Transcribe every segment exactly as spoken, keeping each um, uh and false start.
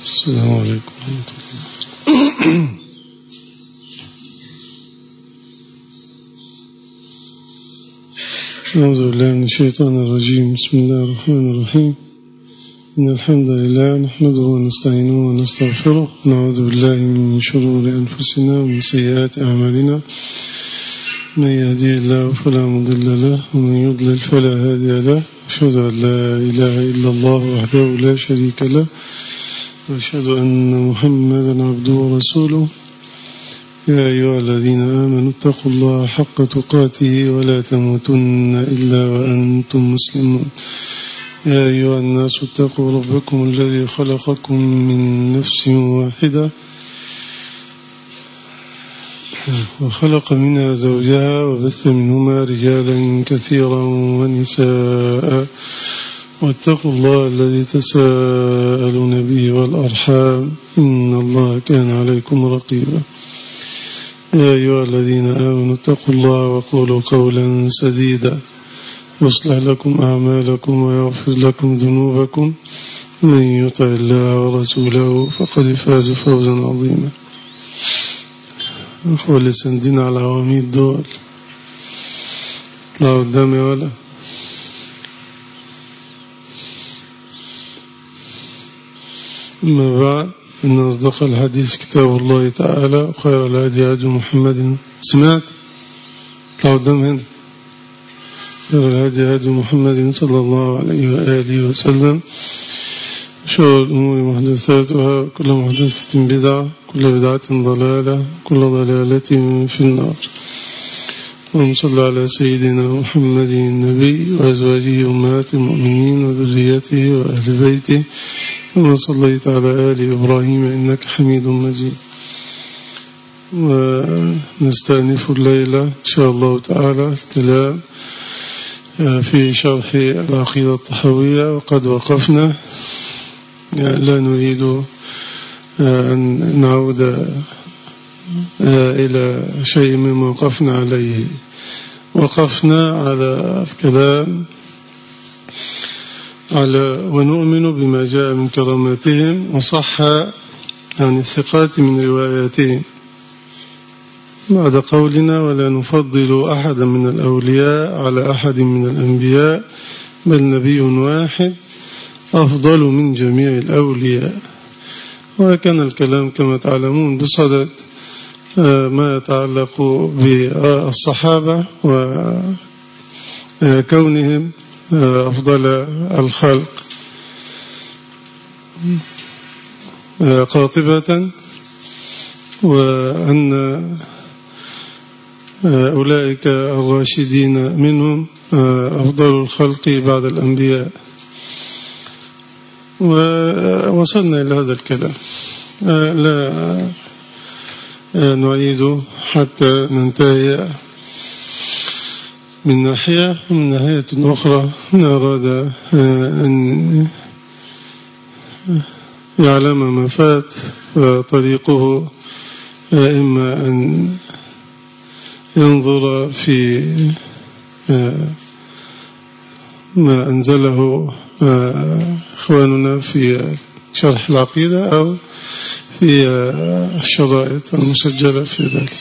السلام عليكم ورحمة الله. أعوذ بالله من الشيطان الرجيم. بسم الله الرحمن الرحيم. إن الحمد لله نحمده ونستعينه ونستغفره، ونعوذ بالله من شرور أنفسنا ومن سيئات أعمالنا. من يهدي الله فلا مضل له، ومن يضلل فلا هادي له. أشهد أن لا إله إلا الله وحده لا شريك له، وأشهد أن محمدا عبده ورسوله. يا أيها الذين آمنوا اتقوا الله حق تقاته ولا تموتن إلا وأنتم مسلمون. يا أيها الناس اتقوا ربكم الذي خلقكم من نفس واحدة، وخلق منها زوجها، وبث منهما رجالا كثيرا ونساء، واتقوا الله الذي تساءلون به والأرحام، إن الله كان عليكم رقيبا. يا أيها الذين آمنوا اتقوا الله وقولوا قولا سديدا يصلح لكم أعمالكم ويغفر لكم ذنوبكم، من يطع الله ورسوله فقد فاز فوزا عظيما. أخوة اللي سندين على العواميد دول اطلعوا قدامي ولا أما بعد، إن أصدق الحديث كتاب الله تعالى، وخير الهدي هدي محمد. سمعت؟ اطلعوا قدام هنا. خير الهدي هدي محمد صلى الله عليه وآله وسلم، شر الأمور محدثاتها، كل محدثة بدعة، كل بدعة ضلالة، كل ضلالة في النار. اللهم صل على سيدنا محمد النبي وأزواجه أمهات المؤمنين وذريته وأهل بيته، كما صليت على آل إبراهيم إنك حميد مجيد. ونستأنف الليلة إن شاء الله تعالى الكلام في شرح العقيدة الطحاوية، وقد وقفنا. لا نريد أن نعود إلى شيء مما وقفنا عليه. وقفنا على الكلام على ونؤمن بما جاء من كراماتهم، وصح عن الثقات من رواياتهم، بعد قولنا ولا نفضل أحدا من الأولياء على أحد من الأنبياء، بل نبي واحد أفضل من جميع الأولياء. وكان الكلام كما تعلمون بصدد ما يتعلق بالصحابة وكونهم أفضل الخلق قاطبة، وأن أولئك الراشدين منهم أفضل الخلق بعد الأنبياء. ووصلنا إلى هذا الكلام، لا نعيده حتى ننتهي من ناحية. ومن ناحية أخرى من أراد أن يعلم ما فات فطريقه إما أن ينظر في ما أنزله إخواننا في شرح العقيدة أو في الشرائط المسجلة في ذلك.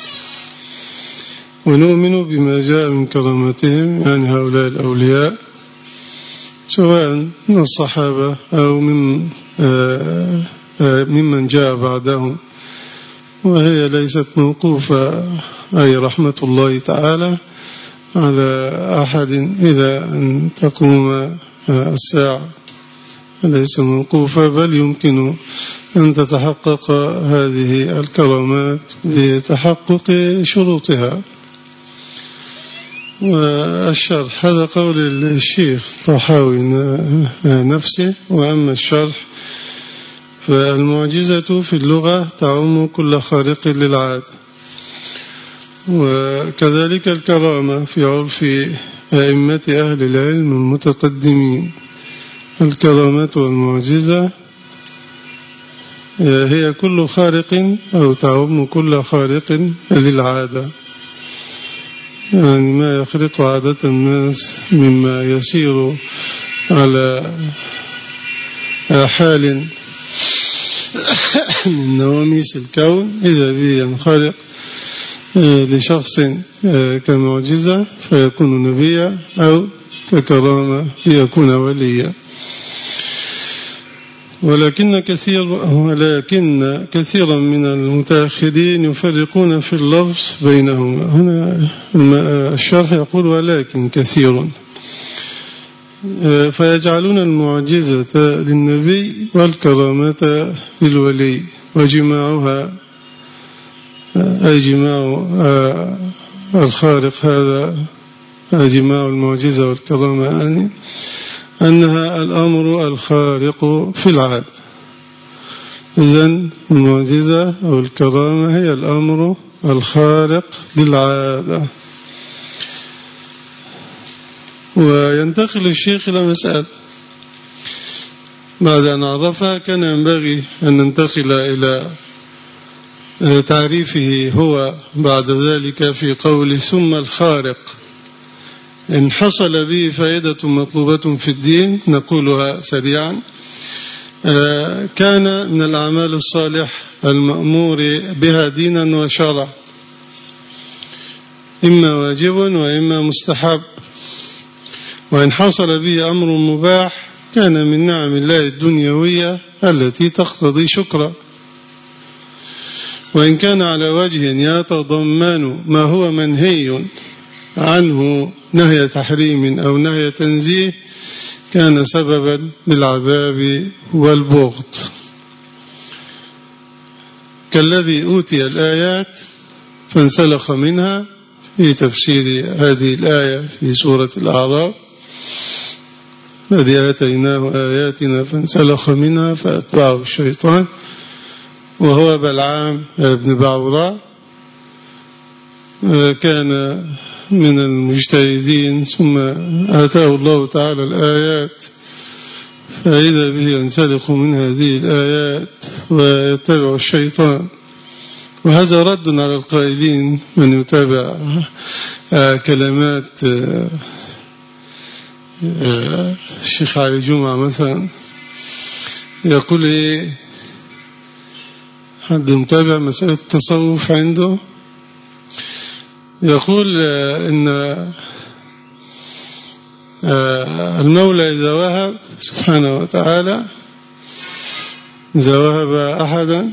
ونؤمن بما جاء من كرامتهم، يعني هؤلاء الأولياء، سواء من الصحابة أو من ممن جاء بعدهم، وهي ليست موقوفة، أي رحمة الله تعالى على أحد إلى أن تقوم الساعة، ليس موقوفة، بل يمكن أن تتحقق هذه الكرامات بتحقق شروطها. والشرح هذا قول الشيخ طحاوي نفسه. وأما الشرح فالمعجزة في اللغة تعم كل خارق للعادة، وكذلك الكرامة في عرف أئمة أهل العلم المتقدمين. الكرامة والمعجزة هي كل خارق أو تعم كل خارق للعادة، يعني ما يخرق عادة الناس مما يسير على حال من نواميس الكون إذا به ينخرق لشخص كمعجزة فيكون نبيا أو ككرامة ليكون وليا. ولكن كثير ولكن كثيرا من المتأخرين يفرقون في اللفظ بينهما. هنا الشرح يقول ولكن كثير، فيجعلون المعجزة للنبي والكرامة للولي، وجماعها أي جماع الخارق هذا جماع المعجزة والكرامة يعني أنها الأمر الخارق في العادة. إذن المعجزة أو الكرامة هي الأمر الخارق للعادة. وينتقل الشيخ إلى مسألة بعد أن عرفها كان ينبغي أن ننتقل إلى تعريفه هو بعد ذلك في قوله ثم الخارق إن حصل به فائدة مطلوبة في الدين نقولها سريعا. كان من الأعمال الصالح المأمور بها دينا وشرعا، إما واجب وإما مستحب. وإن حصل به أمر مباح كان من نعم الله الدنيوية التي تقتضي شكرا. وإن كان على وجه يتضمن ما هو منهي عنه نهي تحريم أو نهي تنزيه كان سببا للعذاب والبغض، كالذي أوتي الآيات فانسلخ منها في تفسير هذه الآية في سورة الأعراف، الذي آتيناه آياتنا فانسلخ منها فأتبعه الشيطان، وهو بلعام بن بعوراء كان من المجتهدين، ثم آتاه الله تعالى الآيات فإذا به ينسلخ من هذه الآيات ويتبع الشيطان. وهذا رد على القائلين من يتابع كلمات الشيخ علي جمعة مثلا يقول إيه، حد متابع مسألة التصوف عنده يقول إن المولى إذا وهب سبحانه وتعالى إذا وهب أحدا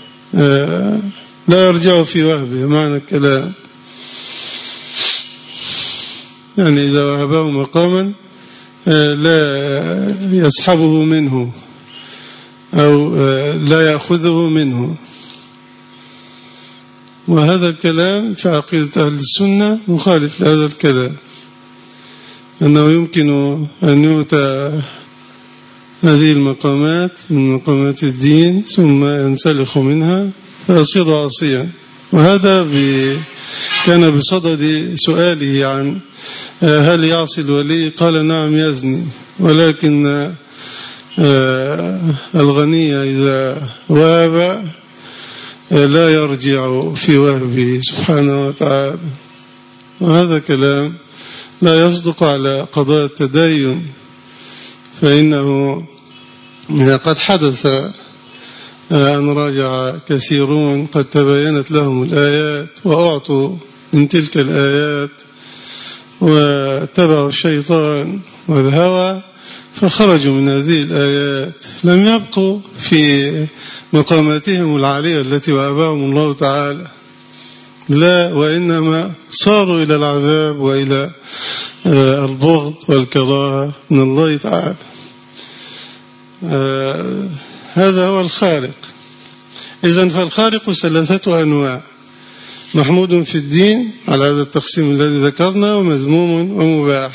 لا يرجع في وهبه، معنى الكلام يعني إذا وهبه مقاما لا يسحبه منه أو لا يأخذه منه. وهذا الكلام في عقيدة أهل السنة مخالف لهذا الكلام، أنه يمكن أن يؤتى هذه المقامات من مقامات الدين ثم ينسلخ منها فيصير عاصيا. وهذا كان بصدد سؤاله عن هل يعصي الولي، قال نعم يزني، ولكن الغني إذا وهب لا يرجع في وهبه سبحانه وتعالى. وهذا كلام لا يصدق على قضاء التدين، فإنه قد حدث أن راجع كثيرون قد تبينت لهم الآيات وأعطوا من تلك الآيات واتبعوا الشيطان والهوى فخرجوا من هذه الآيات، لم يبقوا في مقاماتهم العالية التي وهبهم الله تعالى، لا، وإنما صاروا إلى العذاب وإلى البغض والكراهة من الله تعالى. هذا هو الخارق. إذن فالخارق ثلاثة أنواع: محمود في الدين على هذا التقسيم الذي ذكرنا، ومذموم ومباح.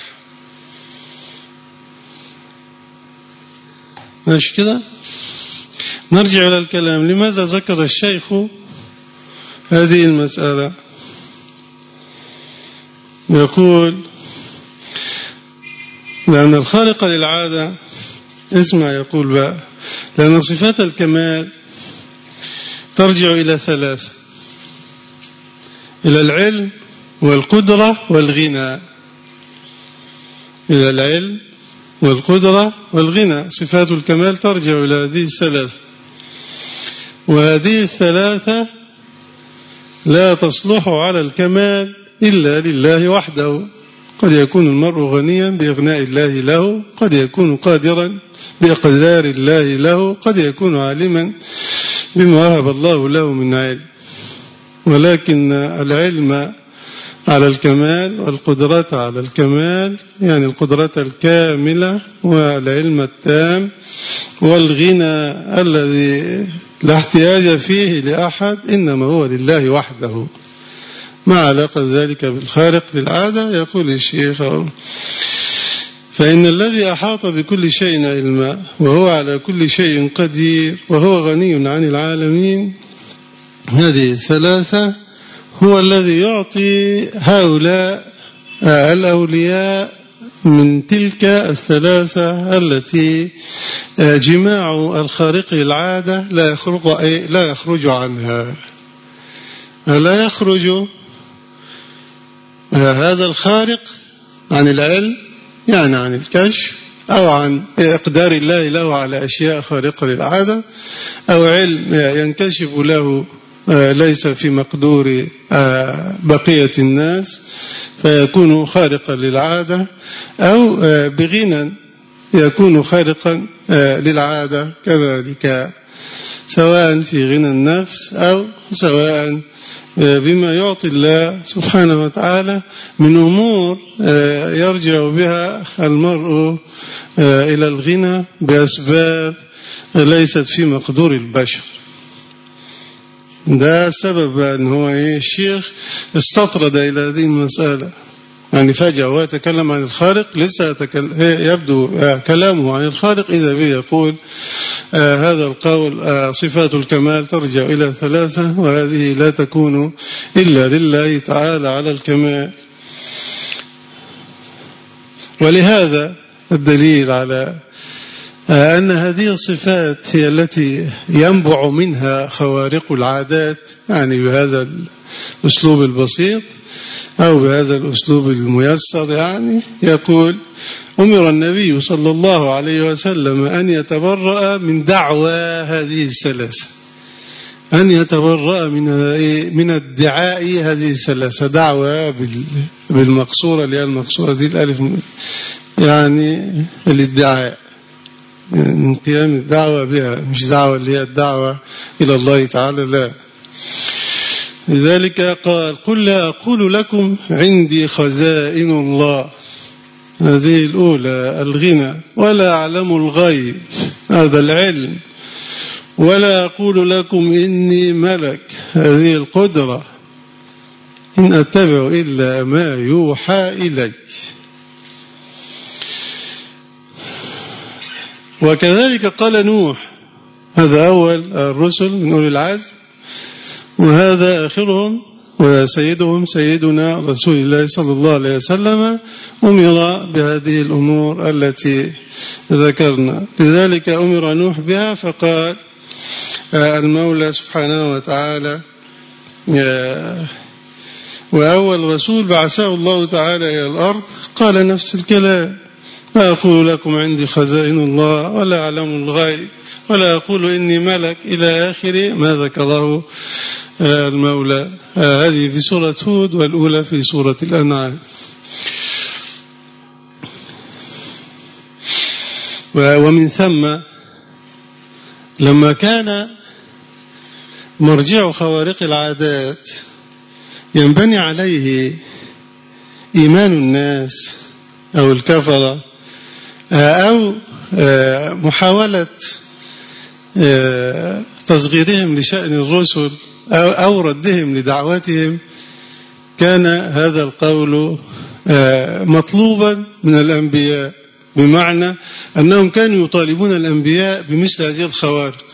ماشي كده؟ نرجع إلى الكلام. لماذا ذكر الشيخ هذه المسألة؟ يقول لأن الخارق للعادة، اسمع يقول بقى، لأن صفات الكمال ترجع إلى ثلاثة: إلى العلم والقدرة والغنى. إلى العلم والقدرة والغنى، صفات الكمال ترجع إلى هذه الثلاثة. وهذه الثلاثة لا تصلح على الكمال إلا لله وحده. قد يكون المرء غنيا بإغناء الله له، قد يكون قادرا بإقدار الله له، قد يكون عالما بما وهب الله له من علم، ولكن العلم على الكمال والقدرة على الكمال، يعني القدرة الكاملة والعلم التام والغنى الذي لا احتياج فيه لأحد، إنما هو لله وحده. ما علاقة ذلك بالخارق للعادة؟ يقول الشيخ: فإن الذي أحاط بكل شيء علما وهو على كل شيء قدير وهو غني عن العالمين، هذه الثلاثة هو الذي يعطي هؤلاء الأولياء من تلك الثلاثة التي جماع الخارق للعادة لا يخرج لا يخرج عنها. لا يخرج هذا الخارق عن العلم، يعني عن الكشف، أو عن إقدار الله له على أشياء خارقة للعادة، أو علم ينكشف له ليس في مقدور بقية الناس فيكون خارقا للعادة، أو بغنى يكون خارقا للعادة كذلك، سواء في غنى النفس أو سواء بما يعطي الله سبحانه وتعالى من أمور يرجع بها المرء إلى الغنى بأسباب ليست في مقدور البشر. ده سبب أن هو الشيخ استطرد إلى هذه المسألة، يعني فجأة هو يتكلم عن الخارق، لسه يبدو كلامه عن الخارق إذا به يقول آه هذا القول آه صفات الكمال ترجع إلى ثلاثة، وهذه لا تكون إلا لله تعالى على الكمال. ولهذا الدليل على آه أن هذه الصفات هي التي ينبع منها خوارق العادات، يعني بهذا الأسلوب البسيط أو بهذا الأسلوب الميسر، يعني يقول: أمر النبي صلى الله عليه وسلم أن يتبرأ من دعوى هذه الثلاثة، أن يتبرأ من من ادعاء هذه الثلاثة. دعوى بالمقصورة اللي هي المقصورة دي الألف، يعني الادعاء من قيام الدعوة بها، مش دعوة اللي هي الدعوة إلى الله تعالى، لا. لذلك قال: قل لا أقول لكم عندي خزائن الله، هذه الأولى الغنى، ولا أعلم الغيب، هذا العلم، ولا أقول لكم إني ملك، هذه القدرة، إن أتبع إلا ما يوحى إلي. وكذلك قال نوح، هذا أول الرسل من أولي العزم، وهذا آخرهم وسيدهم سيدنا رسول الله صلى الله عليه وسلم، أمر بهذه الأمور التي ذكرنا. لذلك أمر نوح بها، فقال المولى سبحانه وتعالى: وأول رسول بعثه الله تعالى إلى الأرض قال نفس الكلام: لا أقول لكم عندي خزائن الله ولا أعلم الغيب ولا أقول إني ملك، إلى آخر ما ذكره المولى. هذه في سورة هود، والأولى في سورة الأنعام. ومن ثم لما كان مرجع خوارق العادات ينبني عليه إيمان الناس أو الكفرة، أو محاولة تصغيرهم لشأن الرسل أو ردهم لدعوتهم، كان هذا القول مطلوبا من الأنبياء، بمعنى أنهم كانوا يطالبون الأنبياء بمثل هذه الخوارق.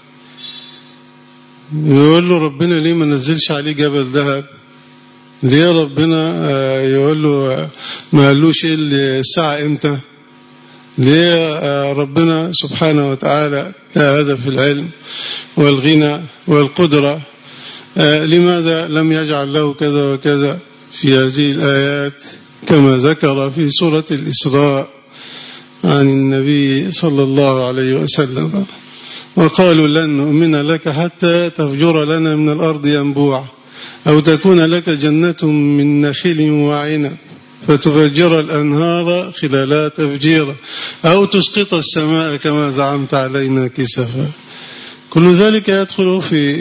يقول له ربنا ليه ما نزلش عليه جبل ذهب؟ ليه ربنا يقول له ما قالوش الساعة امتى؟ ليه ربنا سبحانه وتعالى هذا في العلم والغنى والقدرة لماذا لم يجعل له كذا وكذا في هذه الآيات، كما ذكر في سورة الإسراء عن النبي صلى الله عليه وسلم. وقالوا لن نؤمن لك حتى تفجر لنا من الأرض ينبوعا أو تكون لك جنة من نخيل وعنب فتفجر الأنهار خلالها تفجيرا أو تسقط السماء كما زعمت علينا كسفا. كل ذلك يدخل في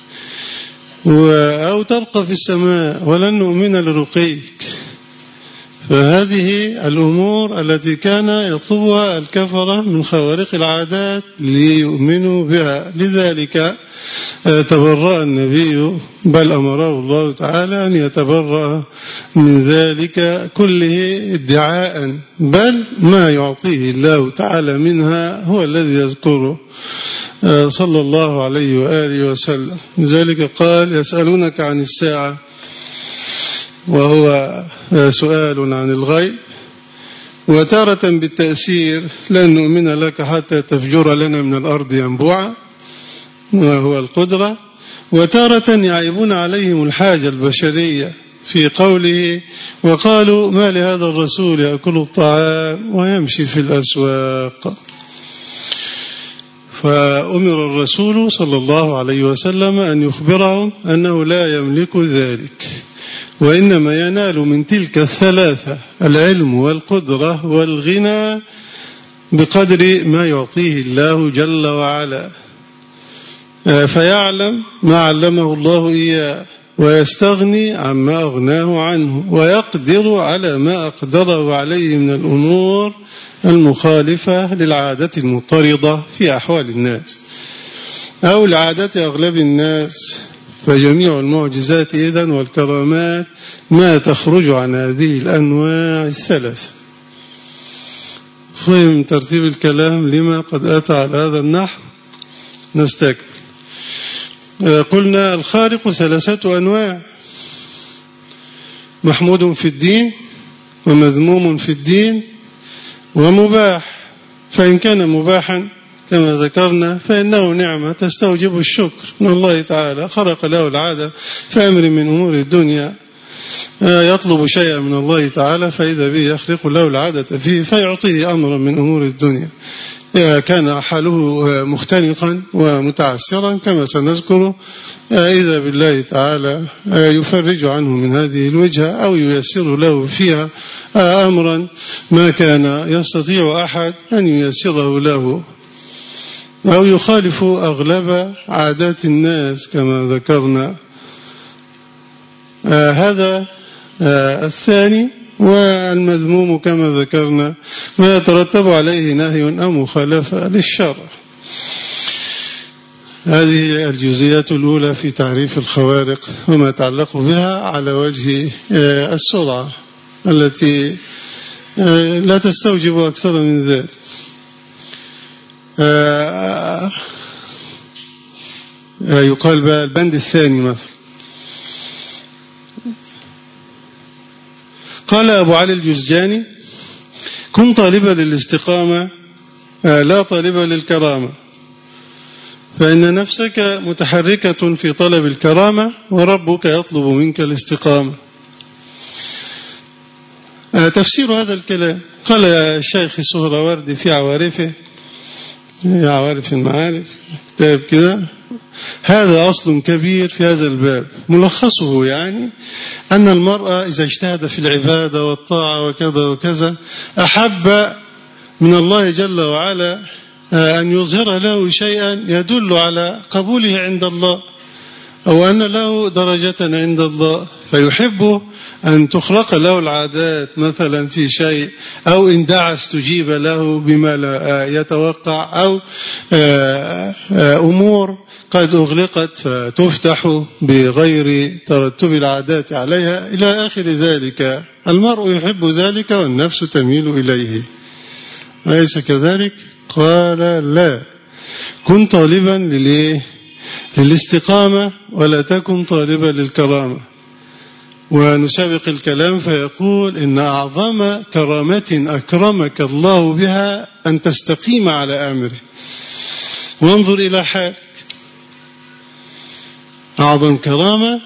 أو ترقى في السماء ولن نؤمن لرقيك. فهذه الأمور التي كان يطلبها الكفرة من خوارق العادات ليؤمنوا بها. لذلك تبرأ النبي بل أمره الله تعالى أن يتبرأ من ذلك كله ادعاء، بل ما يعطيه الله تعالى منها هو الذي يذكره صلى الله عليه وآله وسلم. لذلك قال يسألونك عن الساعة وهو سؤال عن الغيب، وتارة بالتأثير لن نؤمن لك حتى تفجر لنا من الأرض ينبوعا وهو القدرة، وتارة يعيبون عليهم الحاجة البشرية في قوله وقالوا ما لهذا الرسول يأكل الطعام ويمشي في الأسواق. فأمر الرسول صلى الله عليه وسلم أن يخبرهم أنه لا يملك ذلك، وإنما ينال من تلك الثلاثة العلم والقدرة والغنى بقدر ما يعطيه الله جل وعلا، فيعلم ما علمه الله إياه ويستغني عما أغناه عنه، ويقدر على ما أقدره عليه من الأمور المخالفة للعادة المضطردة في أحوال الناس أو لعادة أغلب الناس. فجميع المعجزات إذن والكرامات ما تخرج عن هذه الأنواع الثلاثة. فهم ترتيب الكلام لما قد أتى على هذا النحو. نستكمل. قلنا الخارق ثلاثة أنواع: محمود في الدين ومذموم في الدين ومباح. فإن كان مباحا كما ذكرنا فإنه نعمة تستوجب الشكر من الله تعالى، خرق له العادة في أمر من أمور الدنيا، يطلب شيئا من الله تعالى فإذا به يخرق له العادة فيه فيعطيه أمرا من أمور الدنيا، كان حاله مختنقا ومتعسرا كما سنذكر، إذا بالله تعالى يفرج عنه من هذه الوجهة أو ييسر له فيها أمرا ما كان يستطيع أحد أن ييسره له، أو يخالف أغلب عادات الناس كما ذكرنا. هذا الثاني. والمذموم كما ذكرنا ما يترتب عليه نهي أو مخالفة للشرع. هذه الجزئيات الأولى في تعريف الخوارق وما يتعلق بها على وجه السرعة التي لا تستوجب أكثر من ذلك. يقال بقى البند الثاني مثلا. قال أبو علي الجزجاني: كن طالبا للاستقامة لا طالبا للكرامة، فإن نفسك متحركة في طلب الكرامة وربك يطلب منك الاستقامة. تفسير هذا الكلام قال الشيخ السهروردي في عوارفه، عوارف المعارف، كتاب كده: هذا أصل كبير في هذا الباب، ملخصه يعني أن المرأة إذا اجتهد في العبادة والطاعة وكذا وكذا أحب من الله جل وعلا أن يظهر له شيئا يدل على قبوله عند الله أو أن له درجة عند الله، فيحب أن تخرق له العادات مثلا في شيء، أو إن دعا استجيب له بما لا يتوقع، أو أمور قد أغلقت فتفتح بغير ترتب العادات عليها إلى آخر ذلك. المرء يحب ذلك والنفس تميل إليه، أليس كذلك؟ قال: لا، كن طالبا للإيه؟ للاستقامة ولا تكن طالبا للكرامة. ونسابق الكلام فيقول: إن أعظم كرامة أكرمك الله بها أن تستقيم على أمره، وانظر إلى حالك. أعظم كرامة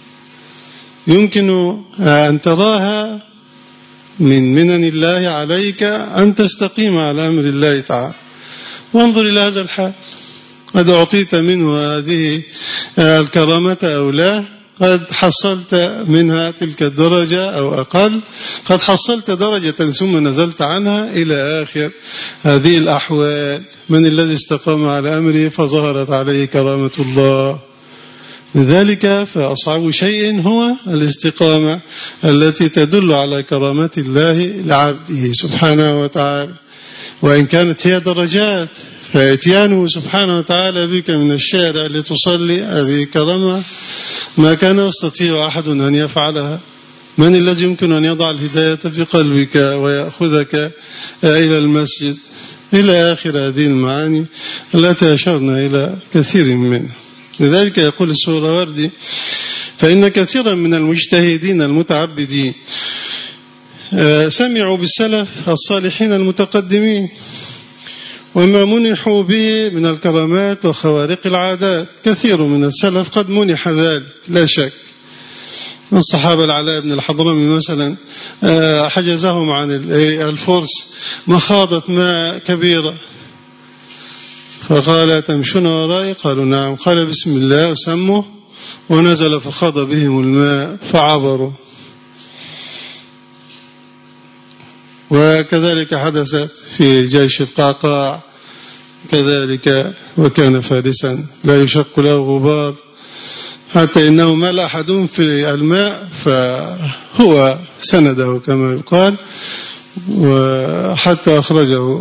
يمكن أن تراها من منن الله عليك أن تستقيم على أمر الله تعالى، وانظر إلى هذا الحال. قد أعطيت منه هذه الكرامة أو لا، قد حصلت منها تلك الدرجة أو أقل، قد حصلت درجة ثم نزلت عنها إلى آخر هذه الأحوال. من الذي استقام على أمره فظهرت عليه كرامة الله. لذلك فأصعب شيء هو الاستقامة التي تدل على كرامة الله لعبده سبحانه وتعالى. وإن كانت هي درجات، فإتيانه سبحانه وتعالى بك من الشارع لتصلي هذه كرامة ما كان يستطيع أحد أن يفعلها. من الذي يمكن أن يضع الهداية في قلبك ويأخذك إلى المسجد إلى آخر هذه المعاني التي أشرنا إلى كثير منها. لذلك يقول السهروردي: فإن كثيرا من المجتهدين المتعبدين سمعوا بالسلف الصالحين المتقدمين وما منحوا به من الكرامات وخوارق العادات. كثير من السلف قد منح ذلك لا شك. الصحابة العلاء بن الحضرمي مثلا حجزهم عن الفرس مخاضة ماء كبيرة، فقال: تمشون ورائي؟ قالوا: نعم. قال: بسم الله وسموا، ونزل فخاض بهم الماء فعبروا. وكذلك حدثت في جيش القعقاع كذلك، وكان فارسا لا يشق له غبار، حتى إنه مال أحد في الماء فهو سنده كما يقال وحتى أخرجه.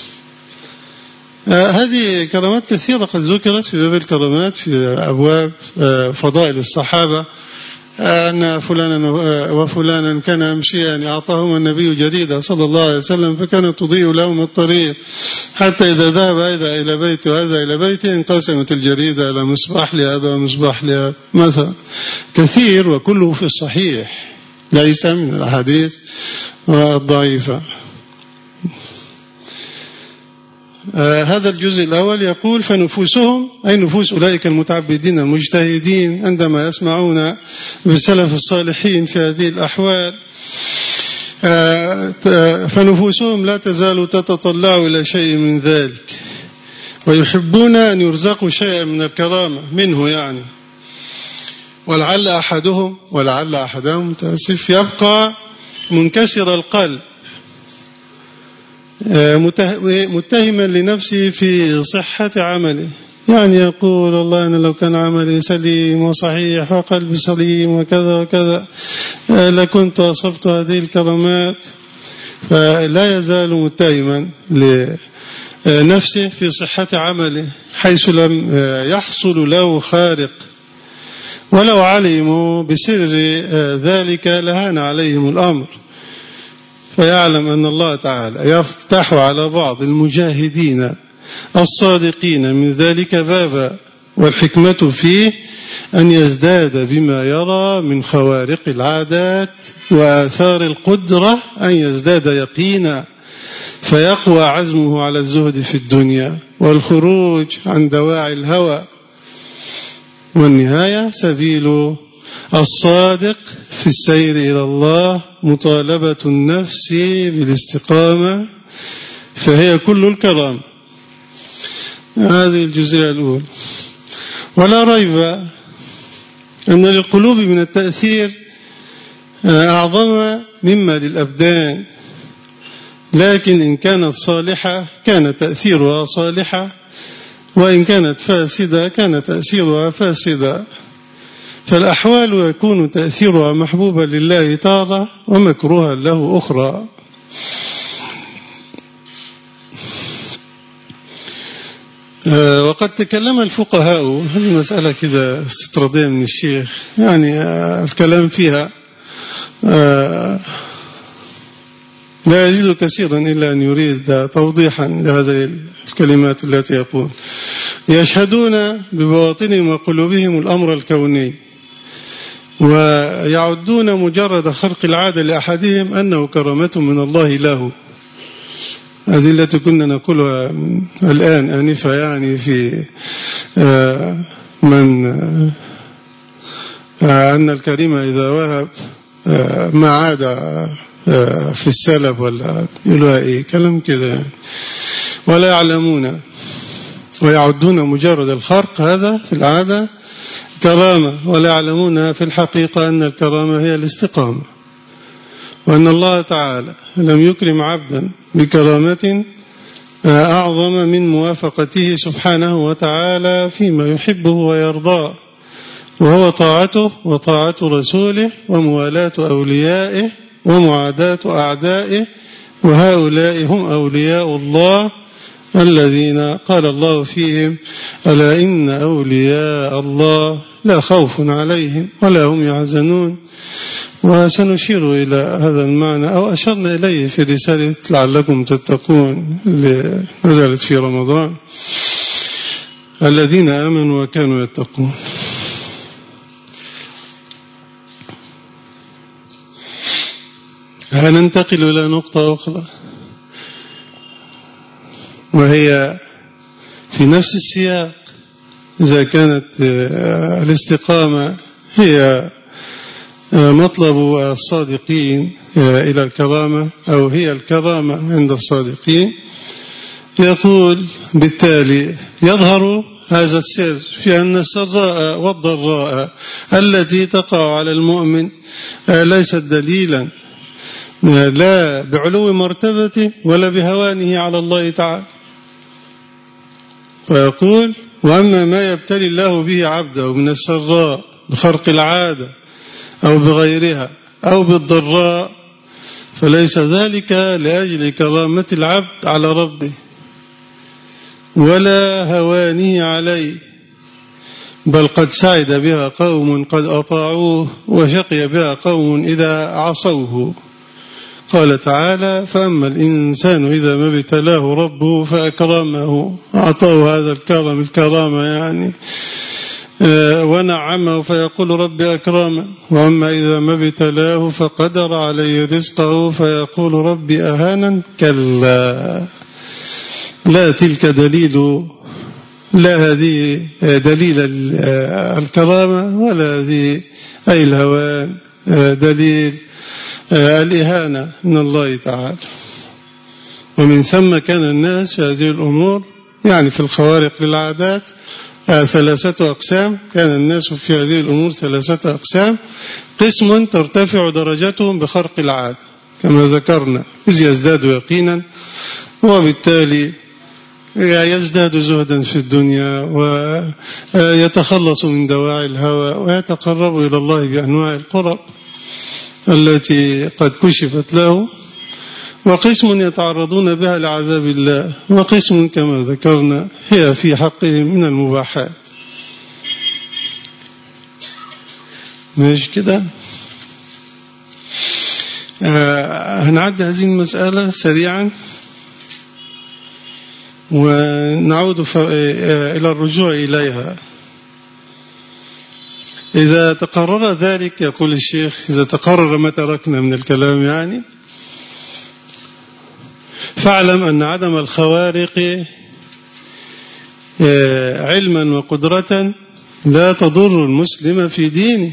هذه كرامات كثيرة قد ذكرت في باب الكرامات في أبواب فضائل الصحابة، أن فلانا وفلانا كان أمشيان أعطاهما النبي جريدة صلى الله عليه وسلم فكانت تضيء لهم الطريق، حتى إذا ذهب هذا إلى بيت وهذا إلى بيت انقسمت الجريدة إلى مصباح لهذا ومصباح لهذا مثلا. كثير وكله في الصحيح، ليس من الأحاديث الضعيفة. آه هذا الجزء الأول يقول: فنفوسهم أي نفوس أولئك المتعبدين المجتهدين عندما يسمعون بالسلف الصالحين في هذه الأحوال آه فنفوسهم لا تزال تتطلع إلى شيء من ذلك، ويحبون أن يرزقوا شيئا من الكرامة منه يعني. ولعل أحدهم ولعل أحدهم متأسف يبقى منكسر القلب متهما لنفسه في صحة عمله، يعني يقول: والله أنا لو كان عملي سليم وصحيح وقلبي سليم وكذا وكذا لكنت أصبت هذه الكرامات. فلا يزال متهما لنفسه في صحة عمله حيث لم يحصل له خارق، ولو علموا بسر ذلك لهان عليهم الأمر. فيعلم أن الله تعالى يفتح على بعض المجاهدين الصادقين من ذلك بابا، والحكمة فيه أن يزداد بما يرى من خوارق العادات وآثار القدرة، أن يزداد يقينا فيقوى عزمه على الزهد في الدنيا والخروج عن دواعي الهوى. والنهاية سبيل الصادق في السير إلى الله مطالبة النفس بالاستقامة، فهي كل الكرام. هذه الجزئية الأولى. ولا ريب أن للقلوب من التأثير أعظم مما للأبدان، لكن إن كانت صالحة كان تأثيرها صالحة، وإن كانت فاسدة كان تأثيرها فاسدة. فالأحوال يكون تأثيرها محبوبا لله تارة ومكروها له أخرى. آه وقد تكلم الفقهاء، هذه مسألة كده استطردية من الشيخ، يعني آه الكلام فيها آه لا يزيد كثيرا إلا أن يريد توضيحا لهذه الكلمات التي يقول: يشهدون ببواطنهم وقلوبهم الأمر الكوني، ويعدون مجرد خرق العادة لأحدهم أنه كرامة من الله له. هذه التي كنا نقولها الآن آنفة، يعني في من أن الكريم إذا وهب ما عاد في السلب ولا يقولوا إيه كلام كذا، ولا يعلمون ويعدون مجرد الخرق هذا في العادة كرامة، ولا يعلمون في الحقيقة أن الكرامة هي الاستقامة، وأن الله تعالى لم يكرم عبدا بكرامة أعظم من موافقته سبحانه وتعالى فيما يحبه ويرضاه، وهو طاعته وطاعة رسوله وموالاة أوليائه ومعاداة أعدائه، وهؤلاء هم أولياء الله الذين قال الله فيهم: ألا إن أولياء الله لا خوف عليهم ولا هم يحزنون. وسنشير إلى هذا المعنى أو أشرنا إليه في رسالة لعلكم تتقون اللي نزلت في رمضان: الذين آمنوا وكانوا يتقون. هننتقل إلى نقطة أخرى، وهي في نفس السياق. إذا كانت الاستقامة هي مطلب الصادقين إلى الكرامة، أو هي الكرامة عند الصادقين، يقول بالتالي يظهر هذا السر في أن السراء والضراء التي تقع على المؤمن ليست دليلا لا بعلو مرتبته ولا بهوانه على الله تعالى. فيقول: وأما ما يبتلي الله به عبده من السراء بخرق العادة أو بغيرها أو بالضراء فليس ذلك لأجل كرامة العبد على ربه ولا هوانه عليه، بل قد سعد بها قوم قد أطاعوه وشقي بها قوم إذا عصوه. قال تعالى: فأما الإنسان إذا ما ابتلاه ربه فأكرمه، أعطاه هذا الكرم الكرامة يعني ونعمه فيقول ربي أكرمن. وأما إذا ما ابتلاه فقدر عليه رزقه فيقول ربي أهانن. كلا، لا تلك دليل، لا هذه دليل الكرامة ولا هذه أي الهوان دليل الإهانة من الله تعالى. ومن ثم كان الناس في هذه الأمور يعني في الخوارق للعادات ثلاثة أقسام. كان الناس في هذه الأمور ثلاثة أقسام: قسم ترتفع درجتهم بخرق العادة كما ذكرنا، إذ يزداد يقينا وبالتالي يزداد زهدا في الدنيا ويتخلص من دواعي الهوى ويتقرب إلى الله بأنواع القرب التي قد كشفت له. وقسم يتعرضون بها لعذاب الله، وقسم كما ذكرنا هي في حقهم من المباحات. ماشي كده؟ آه هنعد هذه المسألة سريعا ونعود إلى الرجوع إليها. إذا تقرر ذلك، يقول الشيخ، إذا تقرر ما تركنا من الكلام يعني، فاعلم أن عدم الخوارق علما وقدرة لا تضر المسلم في دينه،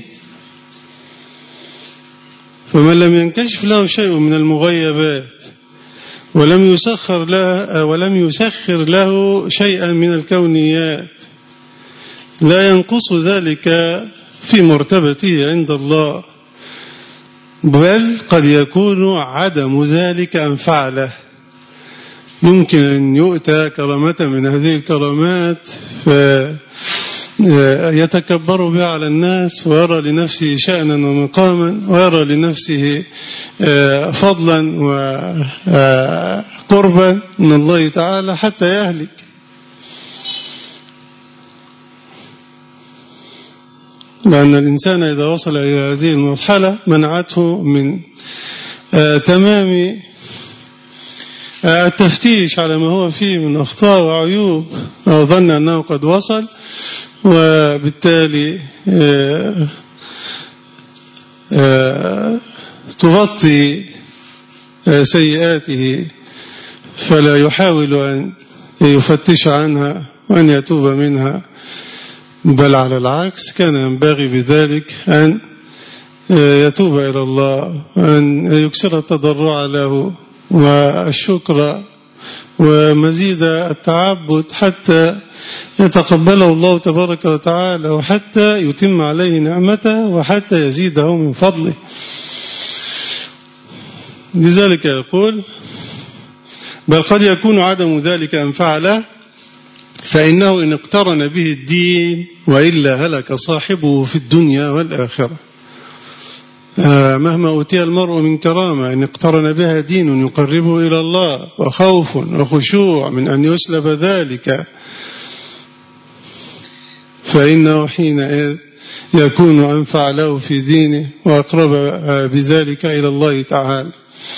فمن لم ينكشف له شيء من المغيبات ولم يسخر له ولم يسخر له شيئا من الكونيات لا ينقص ذلك في مرتبته عند الله، بل قد يكون عدم ذلك أنفع له. يمكن أن يؤتى كرامة من هذه الكرامات فيتكبر بها على الناس ويرى لنفسه شأنا ومقاما ويرى لنفسه فضلا وقربا من الله تعالى حتى يهلك. لأن الإنسان إذا وصل إلى هذه المرحلة منعته من تمام التفتيش على ما هو فيه من أخطاء وعيوب، ظن أنه قد وصل، وبالتالي تغطي سيئاته فلا يحاول أن يفتش عنها وأن يتوب منها، بل على العكس كان ينبغي بذلك أن يتوب إلى الله وأن يكسر التضرع له والشكر ومزيد التعبد حتى يتقبله الله تبارك وتعالى، وحتى يتم عليه نعمته، وحتى يزيده من فضله. لذلك يقول: بل قد يكون عدم ذلك أنفع له، فإنه إن اقترن به الدين وإلا هلك صاحبه في الدنيا والآخرة. مهما أوتي المرء من كرامة إن اقترن بها دين يقربه إلى الله وخوف وخشوع من أن يسلب ذلك، فإنه حينئذ يكون أنفع له في دينه وأقرب بذلك إلى الله تعالى.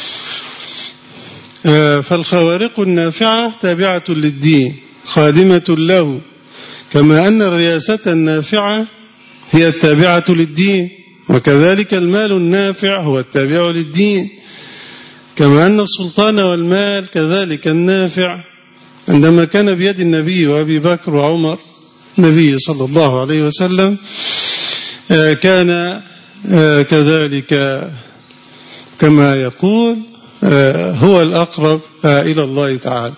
فالخوارق النافعة تابعة للدين خادمة له، كما أن الرياسة النافعة هي التابعة للدين، وكذلك المال النافع هو التابع للدين، كما أن السلطان والمال كذلك النافع. عندما كان بيد النبي وأبي بكر وعمر النبي صلى الله عليه وسلم كان كذلك كما يقول هو الأقرب إلى الله تعالى.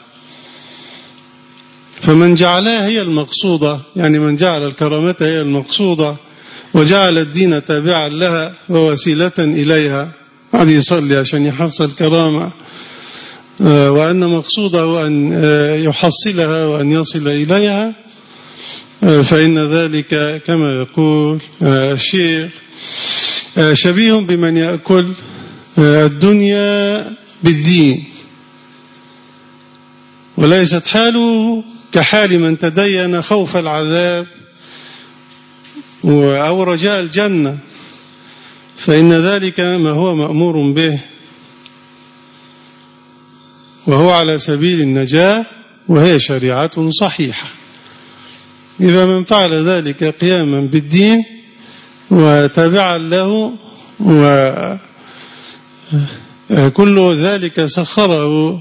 فمن جعلها هي المقصودة، يعني من جعل الكرامة هي المقصودة وجعل الدين تابعا لها ووسيلة إليها، قد يصلي عشان يحصل كرامة، وأن مقصوده أن يحصلها وأن يصل إليها، فإن ذلك كما يقول الشيخ شبيه بمن يأكل الدنيا بالدين، وليست حاله كحال من تدين خوف العذاب أو رجاء الجنة، فإن ذلك ما هو مأمور به وهو على سبيل النجاة، وهي شريعة صحيحة. إذا من فعل ذلك قياما بالدين وتابعا له، وكل ذلك سخره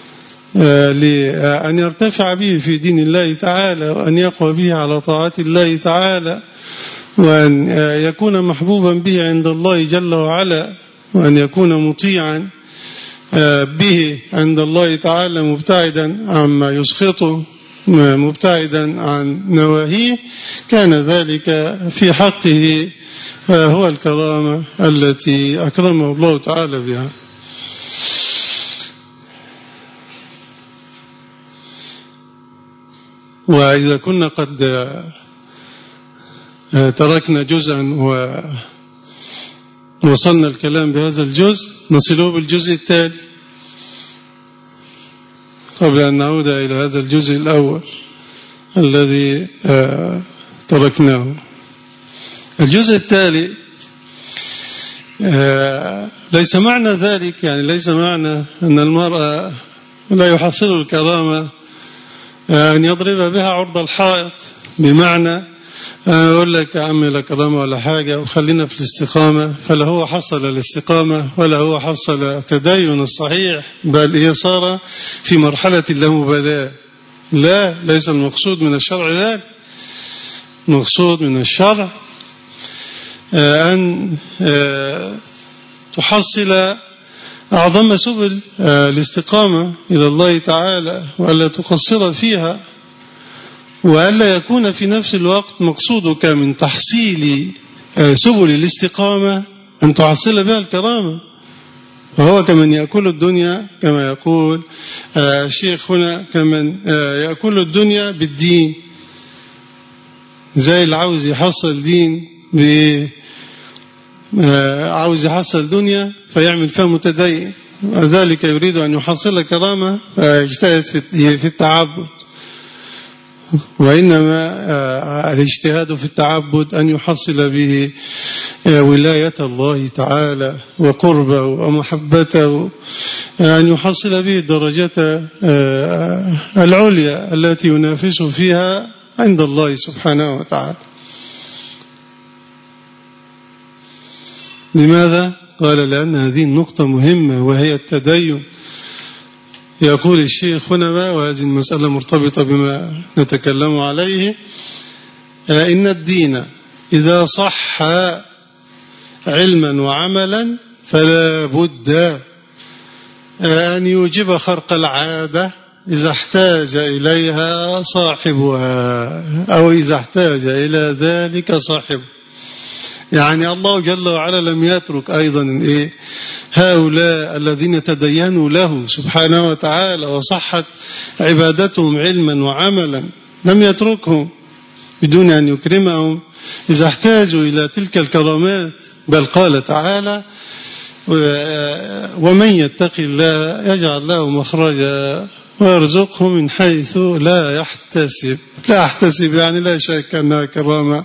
لأن يرتفع به في دين الله تعالى، وأن يقوى به على طاعة الله تعالى، وأن يكون محبوبا به عند الله جل وعلا، وأن يكون مطيعا به عند الله تعالى، مبتعدا عما يسخطه، مبتعدا عن نواهيه، كان ذلك في حقه هو الكرامة التي أكرمه الله تعالى بها. وإذا كنا قد تركنا جزءا ووصلنا الكلام بهذا الجزء، نصله بالجزء التالي قبل أن نعود إلى هذا الجزء الأول الذي تركناه. الجزء التالي ليس معنى ذلك، يعني ليس معنى أن المرأة لا يحصل الكرامة أن يضرب بها عرض الحائط، بمعنى أقول لك أعمل كرامة ولا حاجة وخلينا في الاستقامة، فلا هو حصل الاستقامة ولا هو حصل التدين الصحيح، بل هي صار في مرحلة اللامبالاة. لا، ليس المقصود من الشرع ذلك. المقصود من الشرع أن تحصل أعظم سبل الاستقامة إلى الله تعالى، وألا تقصر فيها، وألا يكون في نفس الوقت مقصودك من تحصيل سبل الاستقامة أن تحصل بها الكرامة. وهو كمن يأكل الدنيا، كما يقول الشيخ هنا، كمن يأكل الدنيا بالدين، زي اللي عاوز يحصل دين، عاوز يحصل دنيا فيعمل فيها متدين، وذلك يريد أن يحصل كرامة فيجتهد في التعبد. وإنما الاجتهاد في التعبد أن يحصل به ولاية الله تعالى وقربه ومحبته، أن يحصل به الدرجة العليا التي ينافس فيها عند الله سبحانه وتعالى. لماذا؟ قال لأن هذه النقطة مهمة وهي التدين. يقول الشيخ هنا، وهذه المسألة مرتبطة بما نتكلم عليه، إن الدين إذا صح علما وعملا فلا بد أن يوجب خرق العادة إذا احتاج إليها صاحبها أو إذا احتاج إلى ذلك صاحبه. يعني الله جل وعلا لم يترك أيضا إيه هؤلاء الذين تدينوا له سبحانه وتعالى وصحت عبادتهم علما وعملا، لم يتركهم بدون أن يكرمهم إذا احتاجوا إلى تلك الكرامات، بل قال تعالى ومن يتق الله يجعل له مخرجا ويرزقه من حيث لا يحتسب. لا يحتسب يعني لا شك أنها كرامة،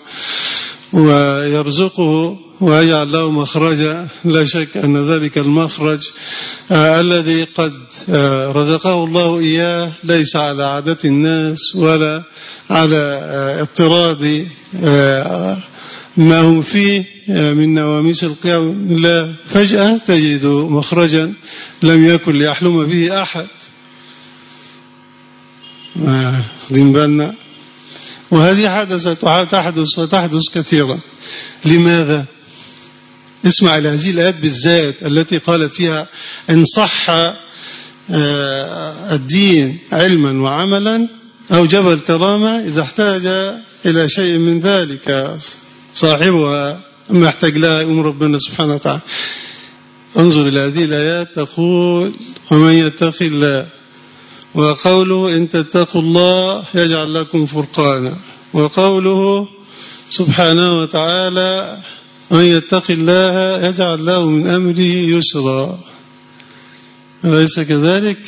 ويرزقه ويجعل له مخرجا، لا شك أن ذلك المخرج آه الذي قد آه رزقه الله إياه ليس على عادة الناس ولا على آه اضطراد آه ما هم فيه آه من نواميس القيام، لا فجأة تجد مخرجا لم يكن ليحلم به أحد. آه بالنا. وهذه حدثت وتحدث وتحدث كثيرا. لماذا؟ اسمع إلى هذه الآيات بالذات التي قالت فيها إن صح الدين علما وعملا أوجب الكرامة إذا احتاج إلى شيء من ذلك صاحبها، أما يحتاج لها يقوم ربنا سبحانه وتعالى. انظر إلى هذه الآيات تقول ومن يتق الله، وقوله إن تتقوا الله يجعل لكم فرقانا، وقوله سبحانه وتعالى من يتق الله يجعل له من أمره يسرا. أليس كذلك؟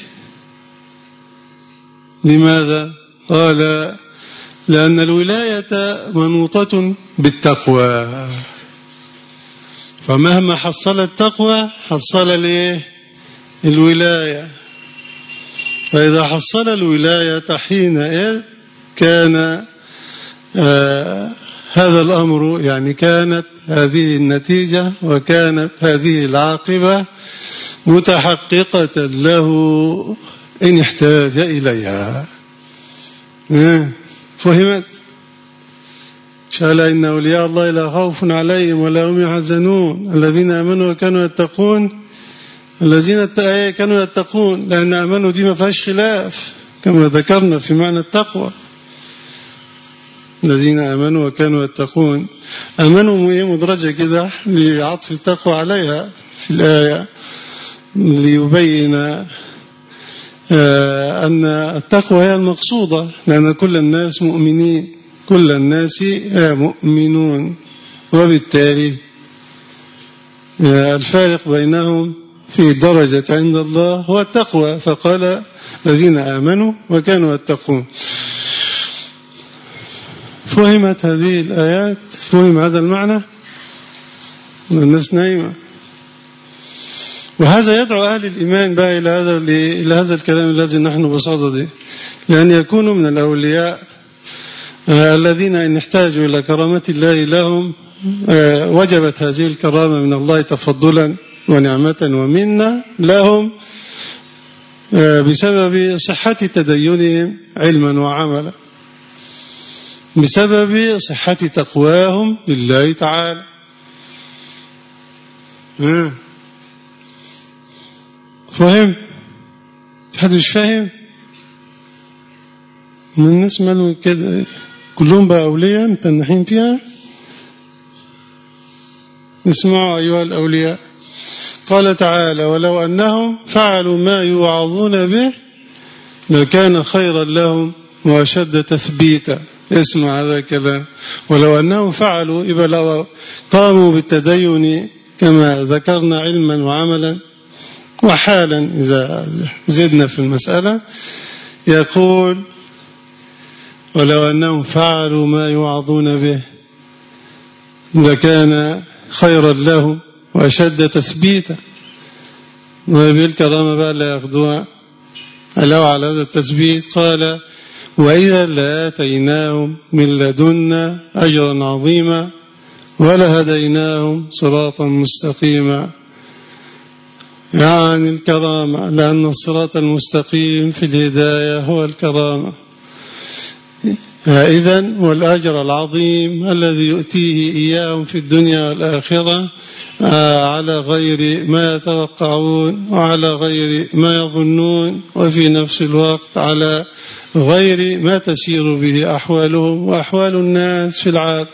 لماذا؟ قال لأن الولاية منوطة بالتقوى، فمهما حصل التقوى حصل ليه الولاية، فإذا حصل الولاية حينئذ كان آه هذا الأمر، يعني كانت هذه النتيجة وكانت هذه العاقبة متحققة له إن احتاج إليها. فهمت؟ شاء إن أولياء الله لا خوف عليهم ولا هم يحزنون الذين آمنوا وكانوا يتقون. الذين كانوا يتقون لأن آمنوا دي ما فيهاش خلاف كما ذكرنا في معنى التقوى. الذين آمنوا وكانوا يتقون، آمنوا مدرجة كده لعطف التقوى عليها في الآية ليبين أن التقوى هي المقصودة، لأن كل الناس مؤمنين، كل الناس مؤمنون، وبالتالي الفارق بينهم في درجة عند الله هو التقوى، فقال الذين آمنوا وكانوا يتقون. فهمت هذه الآيات؟ فهم هذا المعنى؟ الناس نايمة. وهذا يدعو أهل الإيمان بقى إلى هذا إلى هذا الكلام الذي نحن بصدده، لأن يكونوا من الأولياء الذين إن احتاجوا إلى كرامة الله لهم وجبت هذه الكرامة من الله تفضلا ونعمة ومنة لهم بسبب صحة تدينهم علما وعملا، بسبب صحة تقواهم لله تعالى. فهم؟ في حد مش فاهم؟ من الناس مالوا كده كلهم بقى أولياء متنحين فيها. اسمعوا أيها الأولياء، قال تعالى ولو أنهم فعلوا ما يوعظون به لكان خيرا لهم وأشد تثبيتا. اسمع هذا الكلام، ولو أنهم فعلوا إذا لو قاموا بالتدين كما ذكرنا علما وعملا وحالا، إذا زدنا في المسألة يقول ولو أنهم فعلوا ما يوعظون به لكان خيرا لهم وأشد تثبيتا. وبالكرامة بقى لا يأخذوها ألو على هذا التثبيت. قال وإذا لآتيناهم من لدنا أجرا عظيما ولهديناهم صراطا مستقيما. يعني الكرامة، لأن الصراط المستقيم في الهداية هو الكرامة. إذن والأجر العظيم الذي يؤتيه إياهم في الدنيا والآخرة على غير ما يتوقعون وعلى غير ما يظنون، وفي نفس الوقت على غير ما تسير به أحوالهم وأحوال الناس في العادة.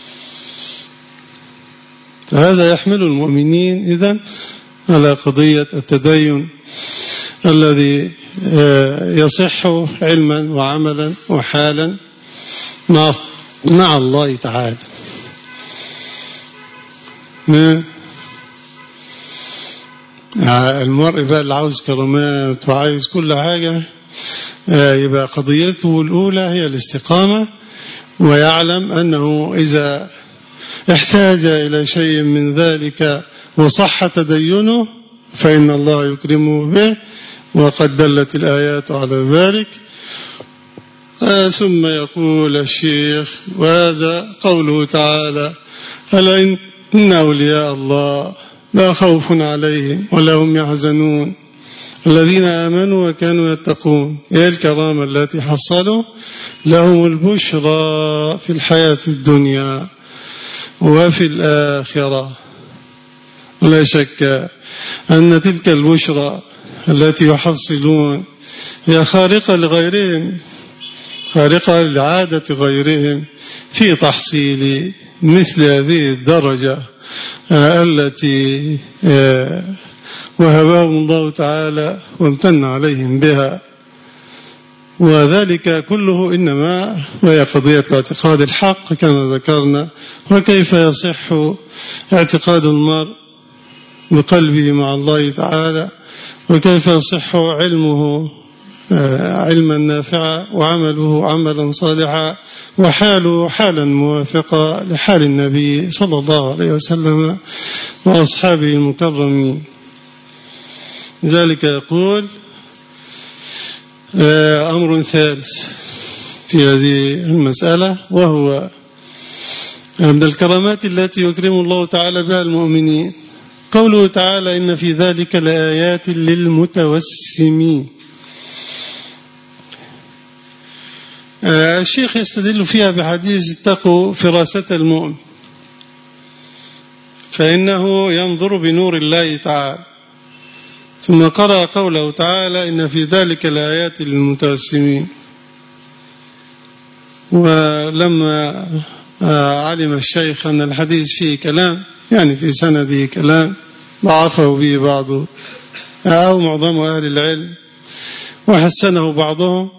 فهذا يحمل المؤمنين إذن على قضية التدين الذي يصح علما وعملا وحالا مع مع الله تعالى. المرء بقى اللي عاوز كرامات وعايز كل حاجة يبقى قضيته الأولى هي الاستقامة، ويعلم أنه إذا احتاج إلى شيء من ذلك وصح تدينه فإن الله يكرمه به، وقد دلت الآيات على ذلك. آه ثم يقول الشيخ: وهذا قوله تعالى: ألا إن أولياء الله لا خوف عليهم ولا هم يحزنون الذين آمنوا وكانوا يتقون. هي الكرامة التي حصلوا لهم البشرى في الحياة الدنيا وفي الآخرة. ولا شك أن تلك البشرى التي يحصلون هي خارقة لغيرهم، خارقة لعادة غيرهم في تحصيل مثل هذه الدرجة التي وهبهم الله تعالى وامتن عليهم بها. وذلك كله إنما وهي قضية الاعتقاد الحق كما ذكرنا. وكيف يصح اعتقاد المرء بقلبه مع الله تعالى، وكيف يصح علمه علما نافعا وعمله عملا صالحا وحاله حالا موافقا لحال النبي صلى الله عليه وسلم وأصحابه المكرمين. ذلك يقول أمر ثالث في هذه المسألة، وهو من الكرامات التي يكرم الله تعالى بها المؤمنين قوله تعالى: إن في ذلك لآيات للمتوسمين. الشيخ يستدل فيها بحديث: اتقوا فراسة المؤمن فإنه ينظر بنور الله تعالى. ثم قرأ قوله تعالى: إن في ذلك لآيات للمتوسمين. ولما علم الشيخ أن الحديث فيه كلام، يعني في سنده كلام ضعفه به بعض أو معظم أهل العلم وحسنه بعضهم،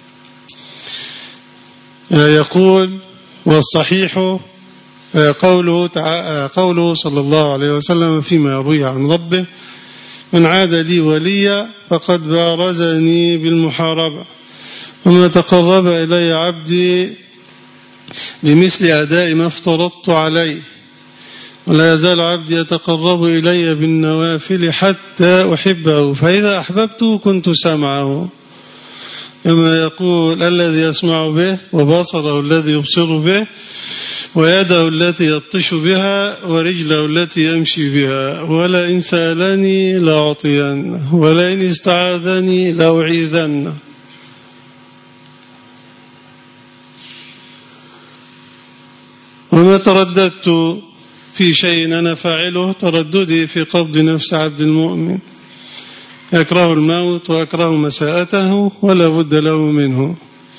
يقول: والصحيح قوله, قوله صلى الله عليه وسلم فيما يروي عن ربه: من عاد لي وليا فقد بارزني بالمحاربة، وما تقرب إلي عبدي بمثل أداء ما افترضت عليه، ولا يزال عبدي يتقرب إلي بالنوافل حتى أحبه، فإذا أحببته كنت سمعه كما يقول الذي يسمع به، وبصره الذي يبصر به، ويده التي يبطش بها، ورجله التي يمشي بها، ولئن سألني لأعطينه، ولئن استعاذني لأعيذنه. وما ترددت في شيء أنا فاعله ترددي في قبض نفس عبد المؤمن، يكره الموت ويكره مساءته ولا بد له منه.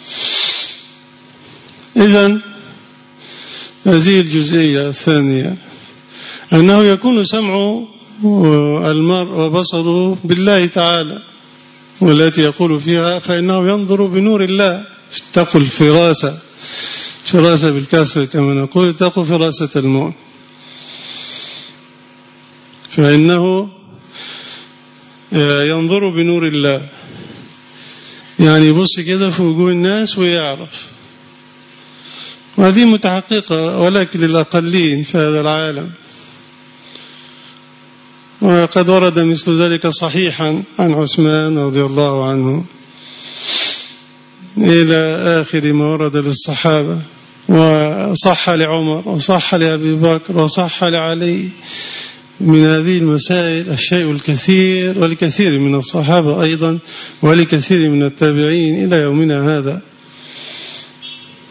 إذن هذه الجزئية الثانية أنه يكون سمع المرء وبصره بالله تعالى، والتي يقول فيها فإنه ينظر بنور الله. اتقوا الفراسة، فراسة بالكسر كما نقول، اتقوا فراسة المؤمن، فإنه ينظر بنور الله، يعني يبص كده في وجوه الناس ويعرف. وهذه متحققة ولكن للأقلين في هذا العالم. وقد ورد مثل ذلك صحيحا عن عثمان رضي الله عنه إلى آخر ما ورد للصحابة، وصح لعمر وصح لأبي بكر وصح لعلي من هذه المسائل الشيء الكثير، ولكثير من الصحابة أيضا، ولكثير من التابعين إلى يومنا هذا.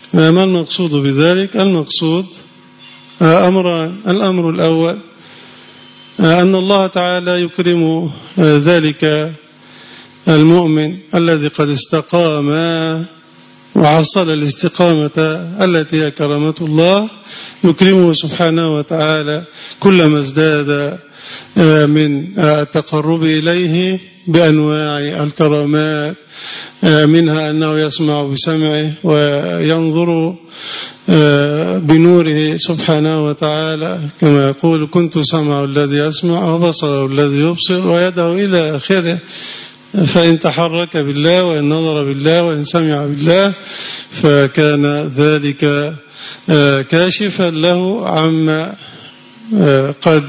ما المقصود بذلك؟ المقصود أمران. الأمر الأول أن الله تعالى يكرم ذلك المؤمن الذي قد استقام وحصل الاستقامة التي هي كرامة الله، يكرمه سبحانه وتعالى كلما ازداد من التقرب إليه بأنواع الكرامات، منها أنه يسمع بسمعه وينظر بنوره سبحانه وتعالى، كما يقول كنت سمع الذي يسمع وبصر الذي يبصر ويده إلى آخره. فإن تحرك بالله وإن نظر بالله وإن سمع بالله فكان ذلك كاشفا له عما قد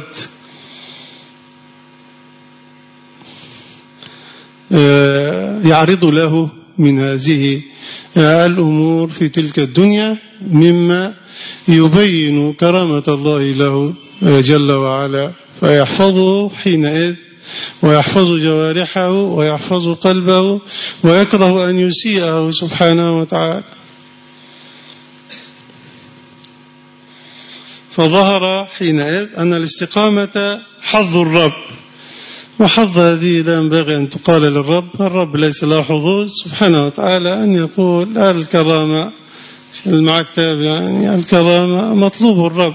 يعرض له من هذه الأمور في تلك الدنيا، مما يبين كرامة الله له جل وعلا، فيحفظه حينئذ ويحفظ جوارحه ويحفظ قلبه ويكره أن يسيئه سبحانه وتعالى. فظهر حينئذ أن الاستقامة حظ الرب، وحظ هذه لا ينبغي أن تقال للرب، الرب ليس له حظوظ سبحانه وتعالى أن يقول الكرامة مع كتاب، يعني الكرامة مطلوب الرب.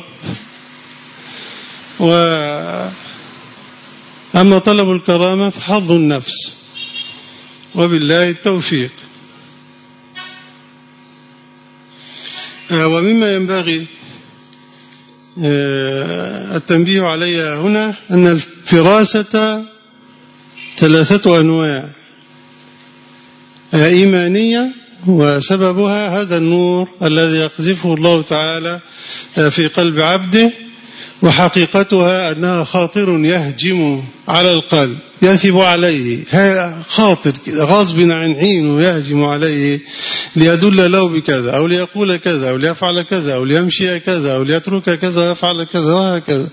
وأما طلب الكرامة فحظ النفس، وبالله التوفيق. ومما ينبغي التنبيه عليها هنا أن الفراسة ثلاثة أنواع: إيمانية، وسببها هذا النور الذي يقذفه الله تعالى في قلب عبده، وحقيقتها أنها خاطر يهجم على القلب يثب عليه، خاطر غصب عن عينه يهجم عليه ليدل له بكذا أو ليقول كذا أو ليفعل كذا أو ليمشي كذا أو ليترك كذا ويفعل كذا وهكذا،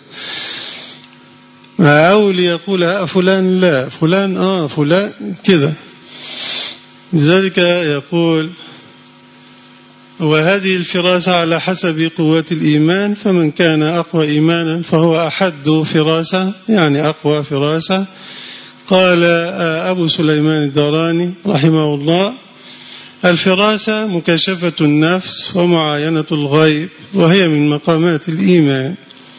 أو ليقول فلان لا فلان آه فلان كذا. لذلك يقول وهذه الفراسة على حسب قوة الإيمان، فمن كان أقوى إيمانا فهو أحد فراسة، يعني أقوى فراسة. قال أبو سليمان الداراني رحمه الله: الفراسة مكاشفة النفس ومعاينة الغيب، وهي من مقامات الإيمان.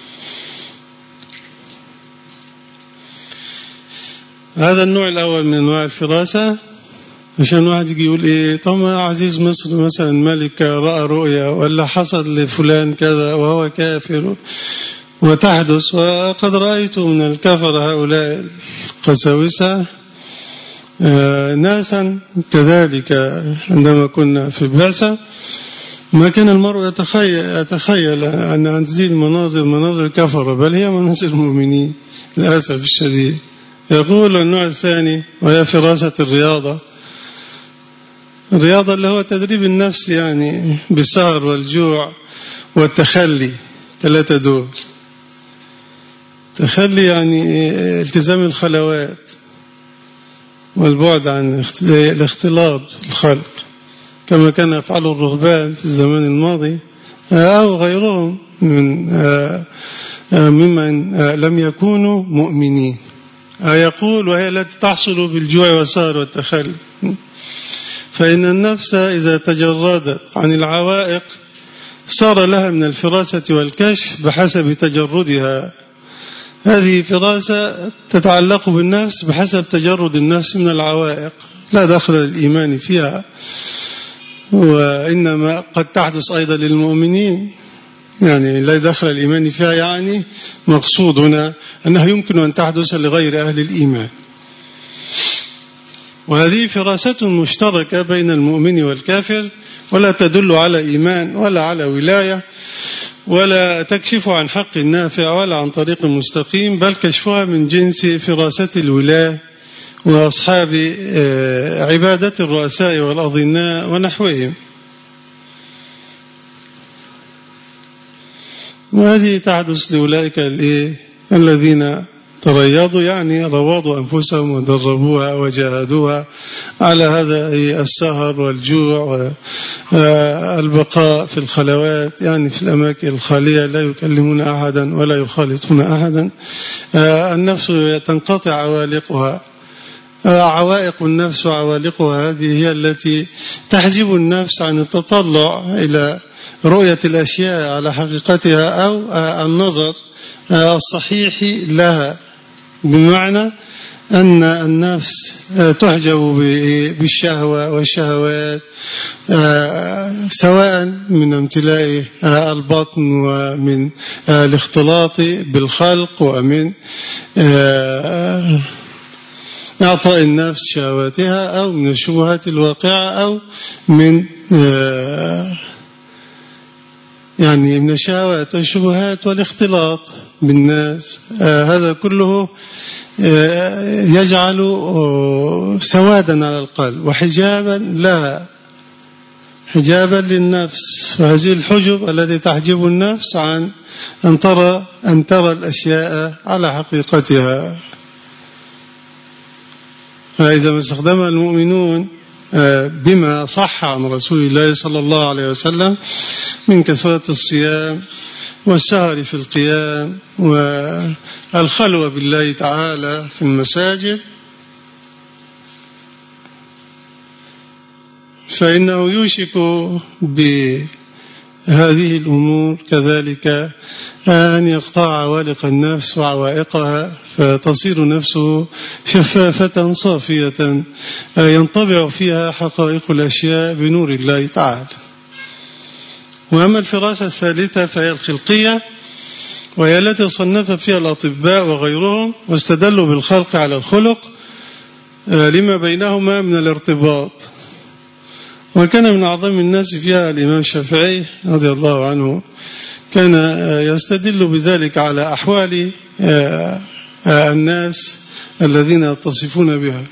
هذا النوع الأول من أنواع الفراسة. عشان واحد يجي يقول إيه، طب عزيز مصر مثلا ملك رأى رؤيا ولا حصل لفلان كذا وهو كافر وتحدث، وقد رأيت من الكفر هؤلاء القساوسة ناسا كذلك عندما كنا في البعثة، ما كان المرء يتخيل, يتخيل أن هذه المناظر مناظر كفر، بل هي مناظر المؤمنين للأسف الشديد. يقول النوع الثاني وهي فراسة الرياضة. الرياضة اللي هو تدريب النفس، يعني بالسهر والجوع والتخلي، ثلاثة دول. تخلي يعني التزام الخلوات والبعد عن الاختلاط بالخلق، كما كان يفعله الرهبان في الزمان الماضي أو غيرهم من ممن لم يكونوا مؤمنين. يقول وهي التي تحصل بالجوع والسهر والتخلي. فإن النفس إذا تجردت عن العوائق صار لها من الفراسة والكشف بحسب تجردها. هذه فراسة تتعلق بالنفس بحسب تجرد النفس من العوائق، لا دخل للإيمان فيها، وإنما قد تحدث أيضا للمؤمنين، يعني لا دخل الإيمان فيها، يعني مقصودنا أنها يمكن أن تحدث لغير أهل الإيمان. وهذه فراسة مشتركة بين المؤمن والكافر، ولا تدل على إيمان ولا على ولاية، ولا تكشف عن حق نافع ولا عن طريق مستقيم، بل كشفها من جنس فراسة الولاة وأصحاب عبادة الرؤساء والأظناء ونحوهم. وهذه تحدث لأولئك الذين تريضوا يعني روضوا أنفسهم ودربوها وجاهدوها على هذا السهر والجوع والبقاء في الخلوات، يعني في الأماكن الخالية لا يكلمون أحدا ولا يخالطون أحدا. النفس تنقطع عوالقها، عوائق النفس وعوالقها هذه هي التي تحجب النفس عن التطلع إلى رؤية الأشياء على حقيقتها أو النظر الصحيح لها، بمعنى أن النفس تحجب بالشهوة والشهوات، سواء من امتلاء البطن ومن الاختلاط بالخلق ومن إعطاء النفس شهواتها أو من الشبهات الواقعة أو من يعني من الشهوات والشبهات والاختلاط بالناس. هذا كله يجعل سوادا على القلب وحجابا لها، حجابا للنفس. وهذه الحجب التي تحجب النفس عن أن ترى أن ترى الأشياء على حقيقتها. فإذا ما استخدم المؤمنون بما صح عن رسول الله صلى الله عليه وسلم من كثرة الصيام والسهر في القيام والخلوة بالله تعالى في المساجد، فإنه يوشك بهذه الأمور كذلك أن يقطع عوالق النفس وعوائقها، فتصير نفسه شفافة صافية ينطبع فيها حقائق الأشياء بنور الله تعالى. وأما الفراسة الثالثة فهي الخلقية، وهي التي صنف فيها الأطباء وغيرهم واستدلوا بالخلق على الخلق لما بينهما من الارتباط. وكان من أعظم الناس فيها الإمام الشافعي رضي الله عنه، كان يستدل بذلك على أحوال الناس الذين يتصفون بها.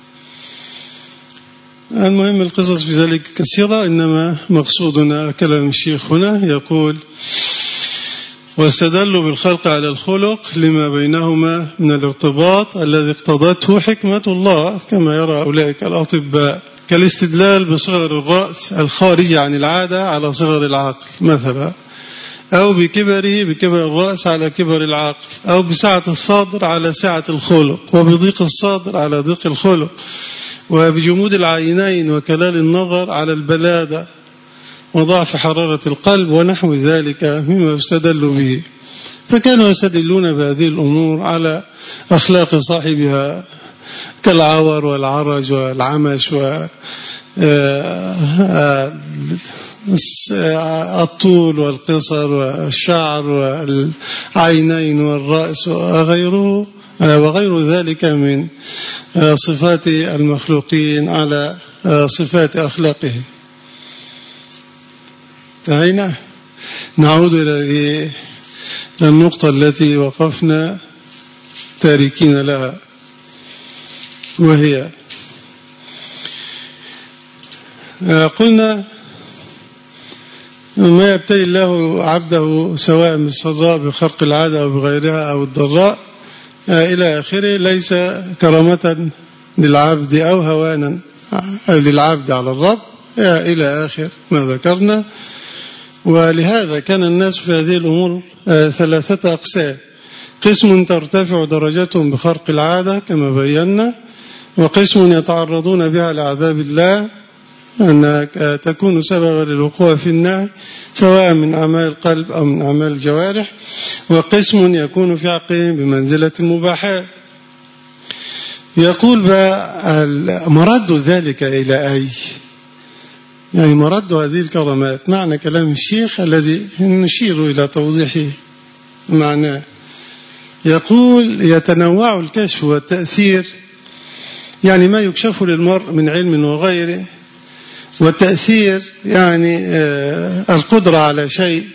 المهم القصص في ذلك كثيرة، إنما مقصودنا كلام الشيخ هنا يقول: واستدلوا بالخلق على الخلق لما بينهما من الارتباط الذي اقتضته حكمة الله كما يرى أولئك الأطباء، كالاستدلال بصغر الرأس الخارج عن العادة على صغر العقل مثلا، أو بكبره بكبر الرأس على كبر العقل، أو بسعة الصدر على سعة الخلق، وبضيق الصدر على ضيق الخلق، وبجمود العينين وكلال النظر على البلادة وضعف حرارة القلب ونحو ذلك مما يستدل به. فكانوا يستدلون بهذه الأمور على أخلاق صاحبها كالعور والعرج والعمش والطول والقصر والشعر والعينين والرأس وغيره وغير ذلك من صفات المخلوقين على صفات أخلاقهم. انتهينا. نعود إلى النقطة التي وقفنا تاركين لها، وهي قلنا ما يبتلي الله عبده سواء بالسراء بخرق العادة أو بغيرها أو الضراء إلى آخره ليس كرامة للعبد أو هوانا للعبد على الرب إلى آخر ما ذكرنا. ولهذا كان الناس في هذه الأمور ثلاثة أقسام: قسم ترتفع درجتهم بخرق العادة كما بينا، وقسم يتعرضون بها لعذاب الله أنها تكون سببا للوقوع في النار سواء من أعمال القلب أو من أعمال الجوارح، وقسم يكون في حقهم بمنزلة المباحات. يقول بقى مرد ذلك إلى أي، يعني مرد هذه الكرامات، معنى كلام الشيخ الذي نشير إلى توضيحه معناه. يقول يتنوع الكشف والتأثير، يعني ما يكشف للمرء من علم وغيره، والتأثير يعني القدرة على شيء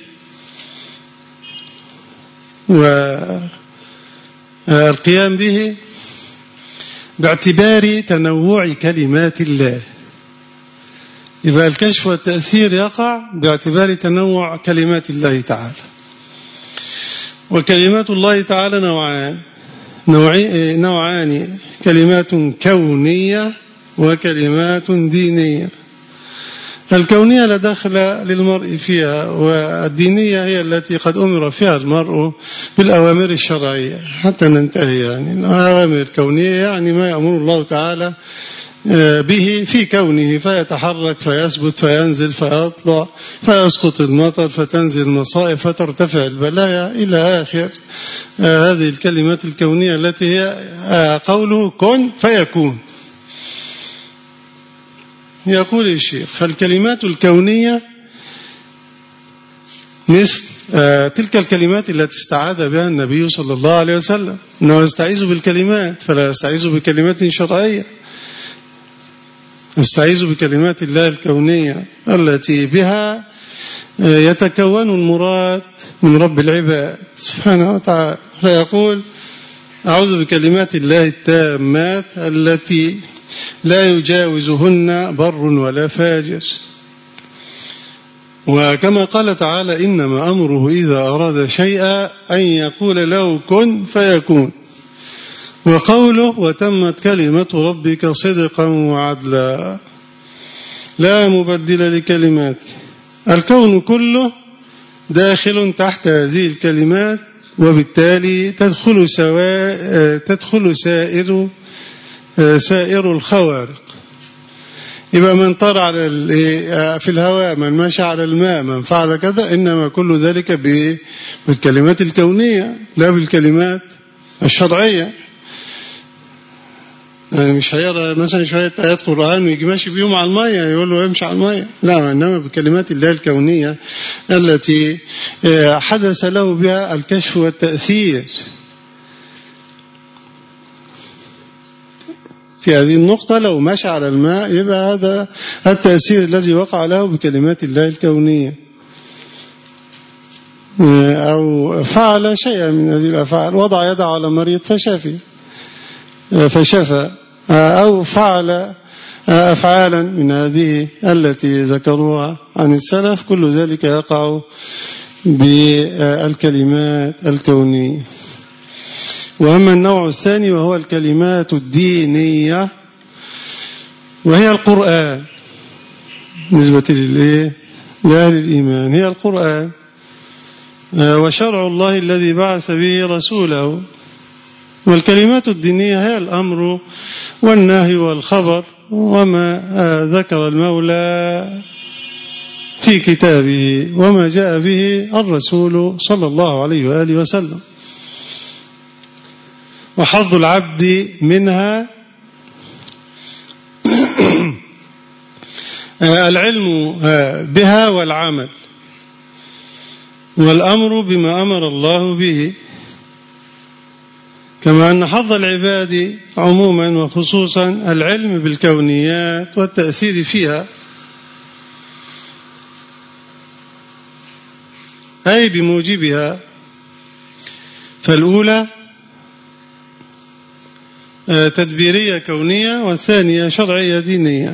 والقيام به باعتبار تنوع كلمات الله. يبقى الكشف والتأثير يقع باعتبار تنوع كلمات الله تعالى. وكلمات الله تعالى نوعان: نوعان: كلمات كونية وكلمات دينية. الكونية لا دخل للمرء فيها، والدينية هي التي قد أمر فيها المرء بالأوامر الشرعية حتى ننتهي. يعني الأوامر الكونية يعني ما يأمر الله تعالى به في كونه، فيتحرك فيثبت فينزل فيطلع فيسقط المطر فتنزل المصائب فترتفع البلايا إلى آخر هذه الكلمات الكونية التي هي قوله كن فيكون. يقول الشيخ: فالكلمات الكونية مثل تلك الكلمات التي استعاذ بها النبي صلى الله عليه وسلم، أنه يستعيذ بالكلمات فلا يستعيذ بكلمات شرعية، يستعيذ بكلمات الله الكونية التي بها يتكون المراد من رب العباد سبحانه وتعالى. فيقول: أعوذ بكلمات الله التامات التي لا يجاوزهن بر ولا فاجر. وكما قال تعالى: إنما أمره إذا أراد شيئا أن يقول له كن فيكون. وقوله: وتمت كلمة ربك صدقا وعدلا لا مبدل لكلماته. الكون كله داخل تحت هذه الكلمات، وبالتالي تدخل سواء تدخل سائر سائر الخوارق. يبقى من طار على في الهواء، من مشى على الماء، من فعل كذا، إنما كل ذلك بالكلمات الكونية لا بالكلمات الشرعية. يعني مش هيقرأ مثلا شوية آيات قرآن ويجي ماشي بيهم على المية يقول له امشي على المية، لا، إنما بكلمات الله الكونية التي حدث له بها الكشف والتأثير. في هذه النقطة لو مشى على الماء يبقى هذا التأثير الذي وقع له بكلمات الله الكونية، أو فعل شيئا من هذه الأفعال، وضع يده على مريض فشفي فشفى، أو فعل أفعالا من هذه التي ذكروها عن السلف، كل ذلك يقع بالكلمات الكونية. وأما النوع الثاني وهو الكلمات الدينية، وهي القرآن بالنسبة لأهل الإيمان، هي القرآن وشرع الله الذي بعث به رسوله. والكلمات الدينية هي الأمر والنهي والخبر وما ذكر المولى في كتابه وما جاء به الرسول صلى الله عليه وآله وسلم. وحظ العبد منها العلم بها والعمل والأمر بما أمر الله به، كما أن حظ العباد عموما وخصوصا العلم بالكونيات والتأثير فيها، أي بموجبها. فالأولى تدبيرية كونية، والثانية شرعية دينية.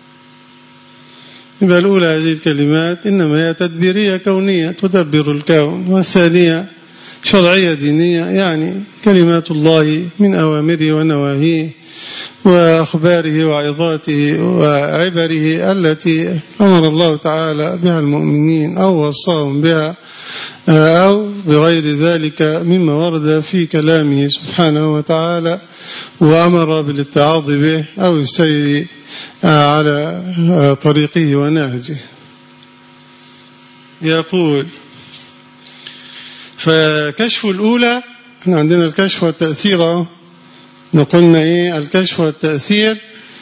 يبقى الأولى هذه الكلمات إنما هي تدبيرية كونية تدبر الكون، والثانية شرعية دينية يعني كلمات الله من أوامره ونواهيه وأخباره وعظاته وعبره التي أمر الله تعالى بها المؤمنين أو وصاهم بها، أو بغير ذلك مما ورد في كلامه سبحانه وتعالى وأمر بالاتعاظ به أو السير على طريقه ونهجه. يقول: فكشف الأولى، احنا عندنا الكشف والتأثير، نقولنا إيه الكشف والتأثير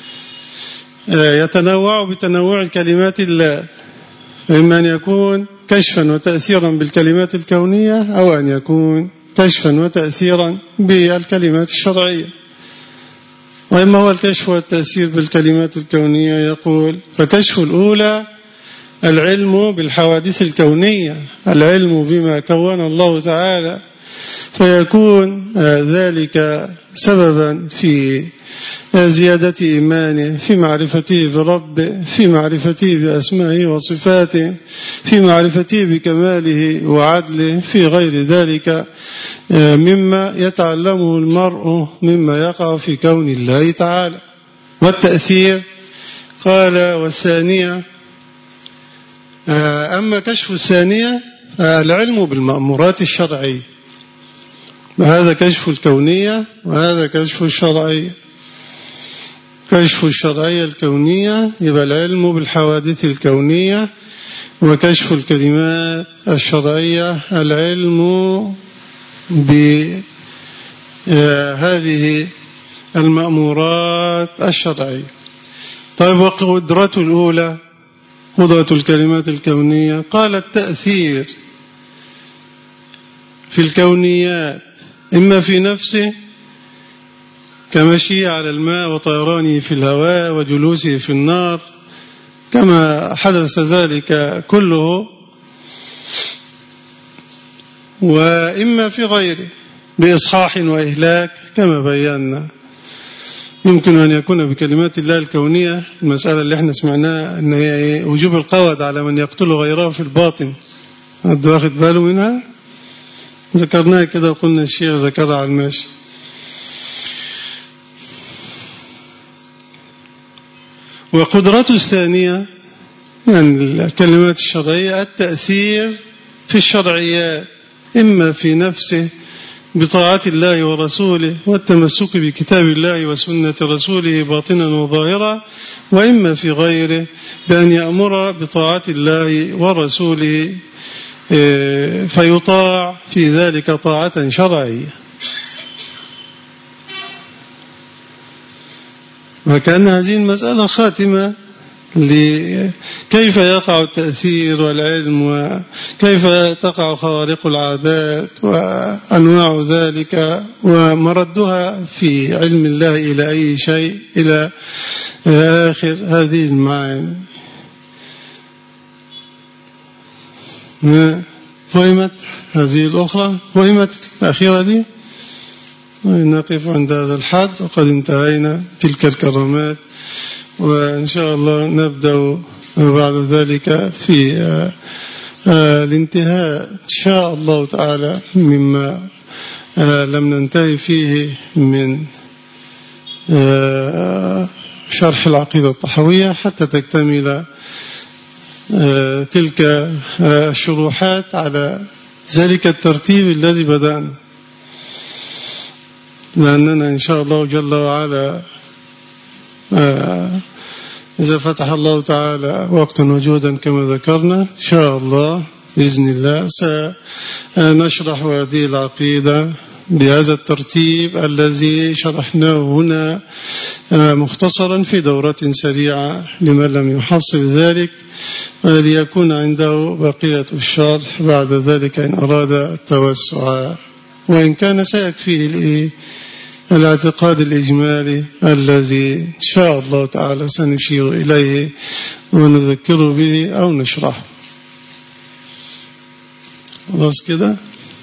يتنوع بتنوع الكلمات الله، إما أن يكون كشفا وتأثيرا بالكلمات الكونية، أو أن يكون كشفا وتأثيرا بالكلمات الشرعية. وإما هو الكشف والتأثير بالكلمات الكونية، يقول: فكشف الأولى العلم بالحوادث الكونية، العلم بما كون الله تعالى، فيكون ذلك سببا في زيادة إيمانه، في معرفته بربه، في معرفته بأسمائه وصفاته، في معرفته بكماله وعدله، في غير ذلك مما يتعلمه المرء مما يقع في كون الله تعالى. والتأثير قال والثانية أما كشف الثانية العلم بالمأمورات الشرعية، وهذا كشف الكونية وهذا كشف الشرعية. كشف الشرعية الكونية يبقى العلم بالحوادث الكونية، وكشف الكلمات الشرعية العلم بهذه المأمورات الشرعية. طيب وقدرته الأولى قدرة الكلمات الكونية قال التأثير في الكونيات إما في نفسه كمشي على الماء وطيرانه في الهواء وجلوسه في النار كما حدث ذلك كله، وإما في غيره بإصحاح وإهلاك كما بينا. يمكن أن يكون بكلمات الله الكونية المسألة اللي احنا سمعناها أن هي وجوب القود على من يقتل غيره في الباطن، هد واخد باله منها، ذكرناها كده وقلنا الشيخ ذكرها على الماشي. وقدرته الثانية يعني الكلمات الشرعية التأثير في الشرعيات إما في نفسه بطاعة الله ورسوله والتمسك بكتاب الله وسنة رسوله باطنا وظاهرا، وإما في غيره بأن يأمر بطاعة الله ورسوله فيطاع في ذلك طاعة شرعية. وكأن هذه المسألة خاتمة لكيف يقع التأثير والعلم وكيف تقع خوارق العادات وأنواع ذلك ومردها في علم الله إلى أي شيء إلى آخر هذه المعاني. فهمت هذه الأخرى؟ فهمت الأخيرة دي؟ نقف عند هذا الحد وقد انتهينا تلك الكرامات، وإن شاء الله نبدأ بعد ذلك في الانتهاء إن شاء الله تعالى مما لم ننتهي فيه من شرح العقيدة الطحوية حتى تكتمل تلك الشروحات على ذلك الترتيب الذي بدأنا، لأننا إن شاء الله جل وعلا إذا فتح الله تعالى وقتا وجودا كما ذكرنا إن شاء الله بإذن الله سنشرح هذه العقيدة بهذا الترتيب الذي شرحناه هنا مختصرا في دورة سريعة لمن لم يحصل ذلك، وليكون عنده بقية الشرح بعد ذلك إن أراد التوسع، وإن كان سيكفيه الاعتقاد الإجمالي الذي إن شاء الله تعالى سنشير إليه ونذكر به أو نشرحه. خلاص كده.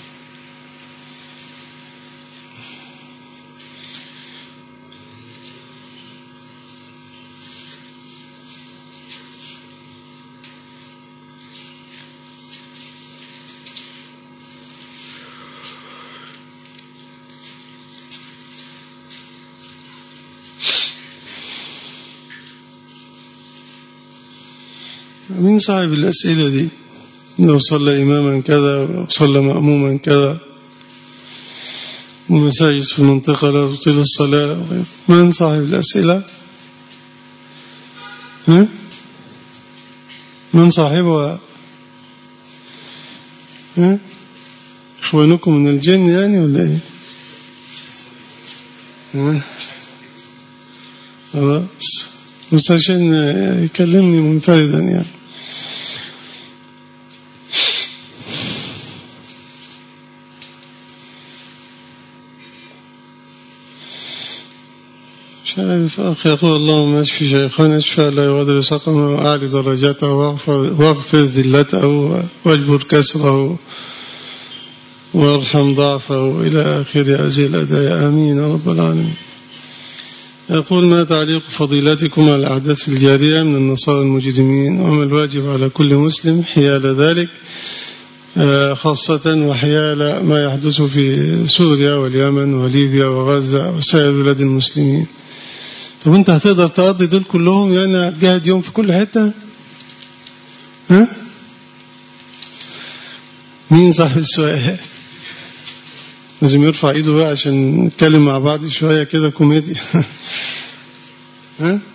من صاحب الأسئلة دي لو صلى إماما كذا وصلى مأموما كذا، المساجد في المنطقة لا تطيل الصلاة، من صاحب الأسئلة؟ ها؟ من صاحبها؟ ها؟ إخوانكم من الجن يعني ولا إيه؟ ها؟ خلاص بس عشان يكلمني منفردا يعني. شايف أخي يقول اللهم اشفي شيخنا اشفى لا يغادر سقما وأعلي درجاته واغفر ذلته واجبر كسره وارحم ضعفه إلى آخر هذه الأدعية آمين يا رب العالمين. يقول ما تعليق فضيلتكم على الأحداث الجارية من النصارى المجرمين وما الواجب على كل مسلم حيال ذلك؟ خاصة وحيال ما يحدث في سوريا واليمن وليبيا وغزة وسائر بلاد المسلمين. طب أنت هتقدر تقضي دول كلهم؟ يعني هتجاهد يوم في كل حتة؟ ها؟ مين صاحب السؤال؟ لازم يرفع ايده بقى عشان نتكلم مع بعض شوية كده كوميديا. ها؟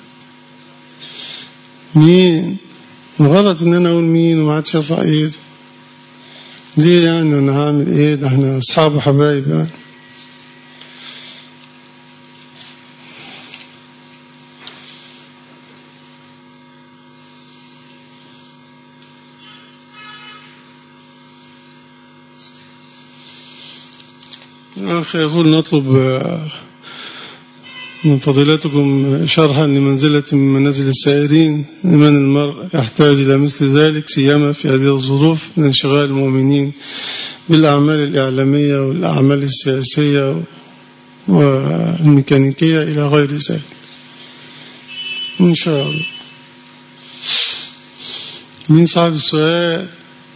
مين؟ غلط ان انا اقول مين وما عادش ارفع ايده. ليه يعني انا هعمل ايه؟ ده احنا اصحاب وحبايب يعني. أخي يقول نطلب من فضيلتكم شرحا لمنزلة من منازل السائرين، لمن المرء يحتاج إلى مثل ذلك سيما في هذه الظروف من انشغال المؤمنين بالأعمال الإعلامية والأعمال السياسية والميكانيكية إلى غير ذلك إن شاء الله. من صاحب السؤال؟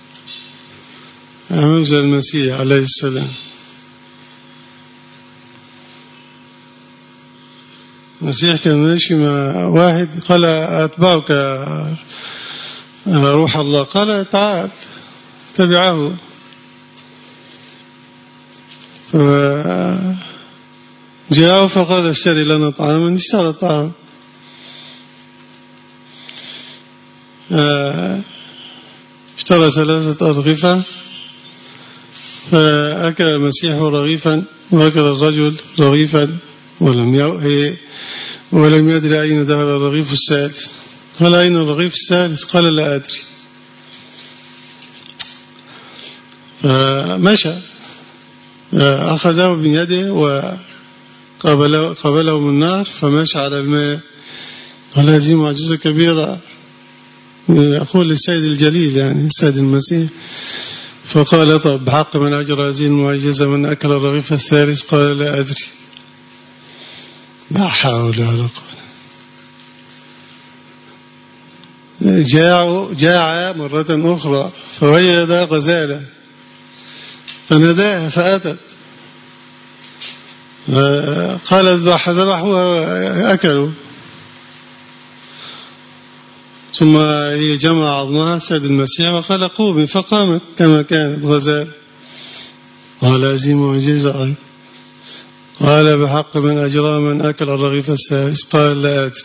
موسى المسيح عليه السلام. المسيح كان ماشي مع واحد قال أتبعك روح الله، قال تعال، تبعه. فجاءه فقال اشتري لنا طعاما، اشترى الطعام. اشترى ثلاثة أرغفة، فأكل المسيح رغيفا وأكل الرجل رغيفا ولم يوئ ولم يدري أين ذهب الرغيف الثالث. قال أين الرغيف الثالث؟ قال لا أدري. فمشى أخذه من يده وقبله قبله من النار فمشى على الماء. قال هذه معجزة كبيرة، يقول للسيد الجليل يعني السيد المسيح. فقال طب بحق من أجر هذه المعجزة من أكل الرغيف الثالث؟ قال لا أدري. لا حول ولا قوة. جاع جاع مرة أخرى فوجد غزالة فناداها فأتت، قال اذبح، ذبحوا وأكلوا. ثم هي جمع عظمها السيد المسيح وقال قومي، فقامت كما كانت غزالة. قال هذه معجزة. قال بحق من أجرى من أكل الرغيف الثالث؟ قال لا أدري.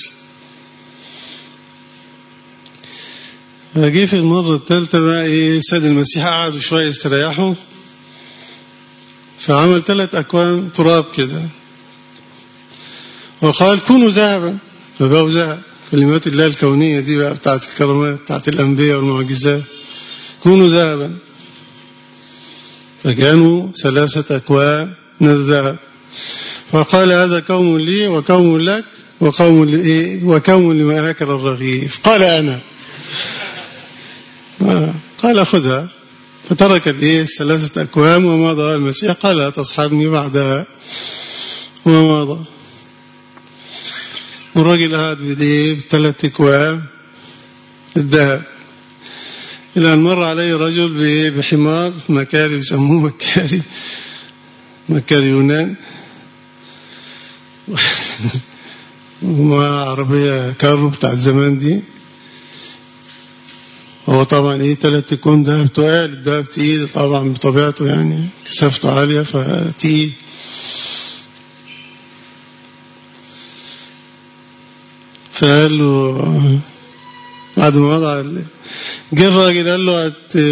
فجي في المرة الثالثة بقى إيه السيد المسيح قعدوا شوية استريحوا، فعمل ثلاث أكوام تراب كده وقال كونوا ذهبا، فبقوا ذهب. كلمات الله الكونية دي بقى بتاعت الكرامات بتاعت الأنبياء والمعجزات. كونوا ذهبا، فكانوا ثلاثة أكوام من الذهب. فقال هذا كوم لي وكوم لك وقوم لإيه وكوم لما أكل الرغيف. قال أنا. قال خذها، فترك الإيه الثلاثة أكوام ومضى المسيح. قال لا تصحبني بعدها ومضى. والرجل قعد بديه بثلاث أكوام الذهب إلى أن مر عليه رجل بحمار مكاري، يسموه مكاري مكاري يونان، ومع عربية كارو بتاعت زمان دي. هو طبعا ايه ثلاث أكوام دهب تقال، الدهب تقيل طبعا بطبيعته يعني كثافته عالية فتقيل. فقال له بعد ما وضع جه الراجل قال له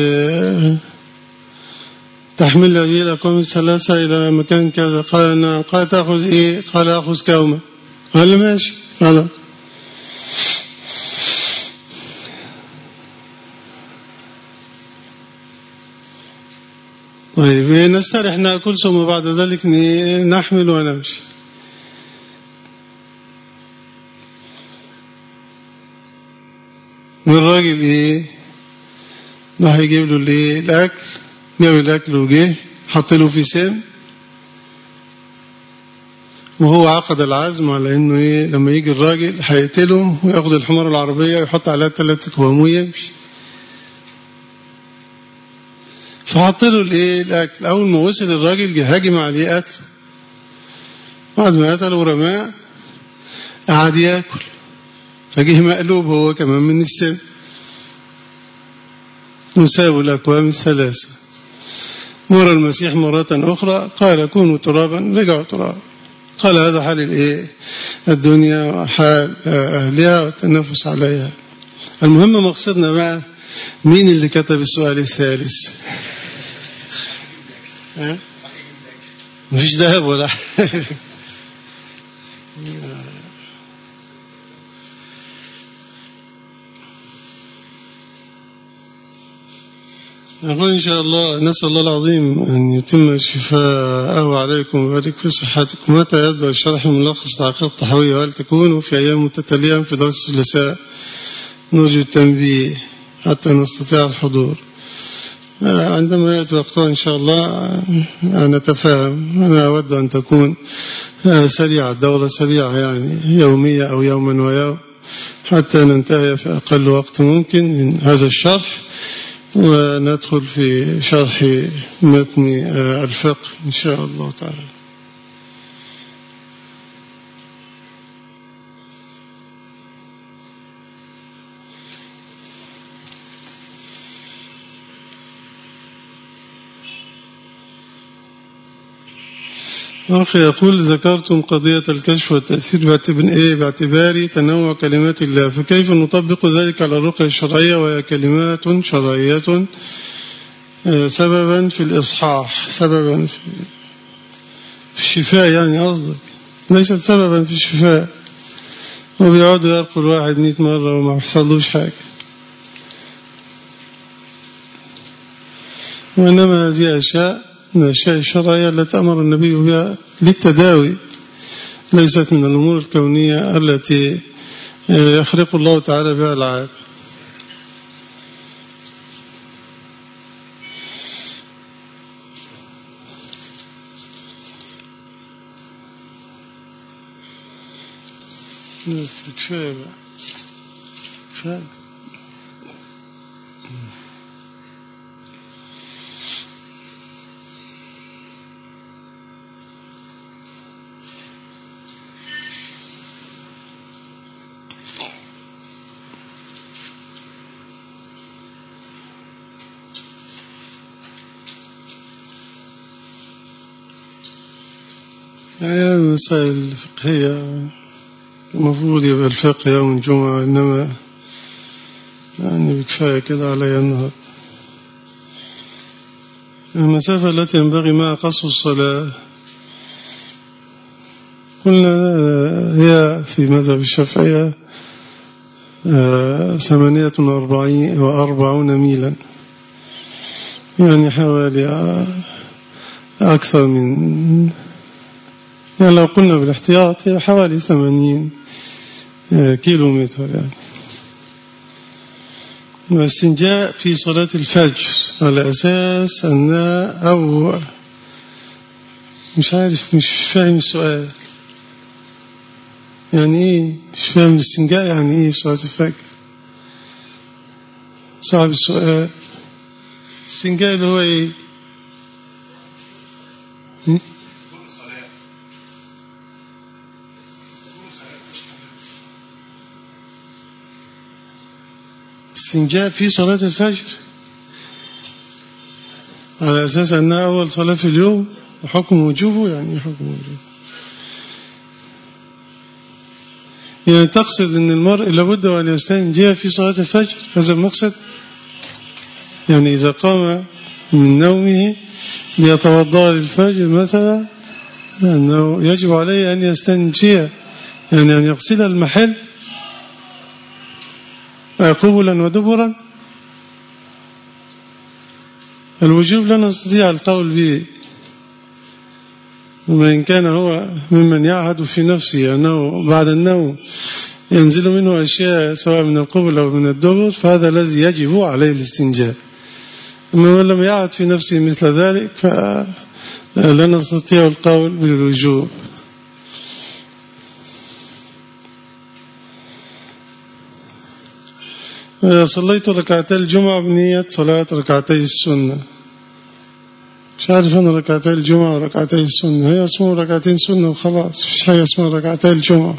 تحمل هذه الأكوام الثلاثة إلى مكان كذا. قال نعم. قال تأخذ إيه؟ قال أخذ كوما. قال ماشي خلاص. طيب نستريح نأكل ثم بعد ذلك نحمل ونمشي. والراجل إيه راح يجيب له الإيه الأكل، جاب الأكل وجه حط له في سم، وهو عقد العزم على إنه إيه لما يجي الراجل هيقتله وياخد الحمار العربية ويحط عليها ثلاث أكوام ويمشي. فحط له الايه الاكل. اول ما وصل الراجل جه هاجم عليه قتل، بعد ما قتله ورماه قعد ياكل، فجه مقلوب هو كمان من السم وسابوا الاكوام الثلاثه. مر المسيح مرة أخرى قال كونوا ترابا، رجعوا ترابا. قال هذا حال الايه الدنيا وحال أهلها والتنافس عليها. المهم مقصدنا بقى مين اللي كتب السؤال الثالث؟ ها؟ مفيش ذهب ولا نقول إن شاء الله نسأل الله العظيم أن يتم شفاءه عليكم ويبارك في صحتكم. متى يبدأ الشرح الملخص لعقيدة الطحاوية؟ وهل تكون في أيام متتالية في درس الثلاثاء؟ نرجو التنبيه حتى نستطيع الحضور. عندما يأتي وقتها إن شاء الله نتفاهم. أنا أود أن تكون سريعة، الدورة سريعة يعني يومية أو يوما ويوم، حتى ننتهي في أقل وقت ممكن من هذا الشرح وندخل في شرح متن الفقه إن شاء الله تعالى. أخي يقول ذكرتم قضية الكشف والتأثير باعتبار تنوع كلمات الله، فكيف نطبق ذلك على الرقية الشرعية وهي كلمات شرعية سببا في الإصحاح، سببا في الشفاء يعني قصدك، ليست سببا في الشفاء. وبيقعدوا يرقوا الواحد مئة مرة وما يحصلوش حاجة، وإنما هذه أشياء من الأشياء الشرعية التي أمر النبي بها للتداوي، ليست من الأمور الكونية التي يخرق الله تعالى بها العادة. بس كفاية بقى، كفاية. يعني المسائل الفقهية المفروض يبقى الفقه يوم الجمعة، إنما يعني بكفاية كده علي النهاردة. المسافة التي ينبغي معها قصر الصلاة قلنا هي في مذهب الشافعية ثمانية وأربعين وأربعون ميلا، يعني حوالي أكثر من، يعني لو قلنا بالاحتياط هي حوالي ثمانين كيلو متر يعني. والاستنجاء في صلاة الفجر على أساس أنها، أو مش عارف، مش فاهم السؤال يعني إيه، مش فاهم الاستنجاء يعني إيه صلاة الفجر. صعب السؤال. الاستنجاء اللي هو إيه؟ استنجاء في صلاة الفجر على أساس أنها أول صلاة في اليوم وحكم وجوبه، يعني حكم وجوبه يعني تقصد أن المرء لابد أن يستنجي في صلاة الفجر، هذا المقصد. يعني إذا قام من نومه ليتوضأ للفجر مثلا، أنه يجب عليه أن يستنجي، يعني أن يغسل المحل قبلا ودبرا. الوجوب لا نستطيع القول به، وإن كان هو ممن يعهد في نفسه أنه بعد النوم ينزل منه أشياء سواء من القبل أو من الدبر، فهذا الذي يجب عليه الاستنجاء. أما من لم يعهد في نفسه مثل ذلك فلا نستطيع القول بالوجوب. صليت ركعتي الجمعة بنية صلاة ركعتي السنة، مش عارف أنا ركعتي الجمعة وركعتي السنة، هي اسمه ركعتين سنة وخلاص، مش حاجة اسمها ركعتي الجمعة.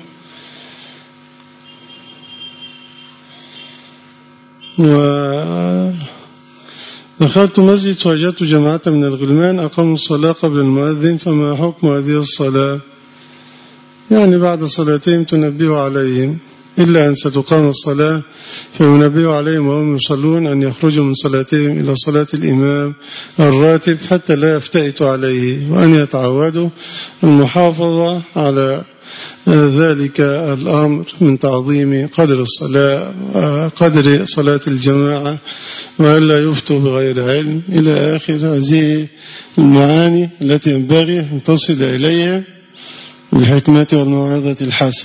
ودخلت مسجد فوجدت جماعة من الغلمان أقاموا الصلاة قبل المؤذن، فما حكم هذه الصلاة؟ يعني بعد صلاتهم تنبه عليهم، إلا أن ستقام الصلاة فينبه عليهم وهم يصلون أن يخرجوا من صلاتهم إلى صلاة الإمام الراتب حتى لا يفتئتوا عليه، وأن يتعودوا المحافظة على ذلك الأمر من تعظيم قدر الصلاة قدر صلاة الجماعة، وألا يفتوا بغير علم، إلى آخر هذه المعاني التي ينبغي أن تصل إليها بالحكمة والموعظة الحسنة.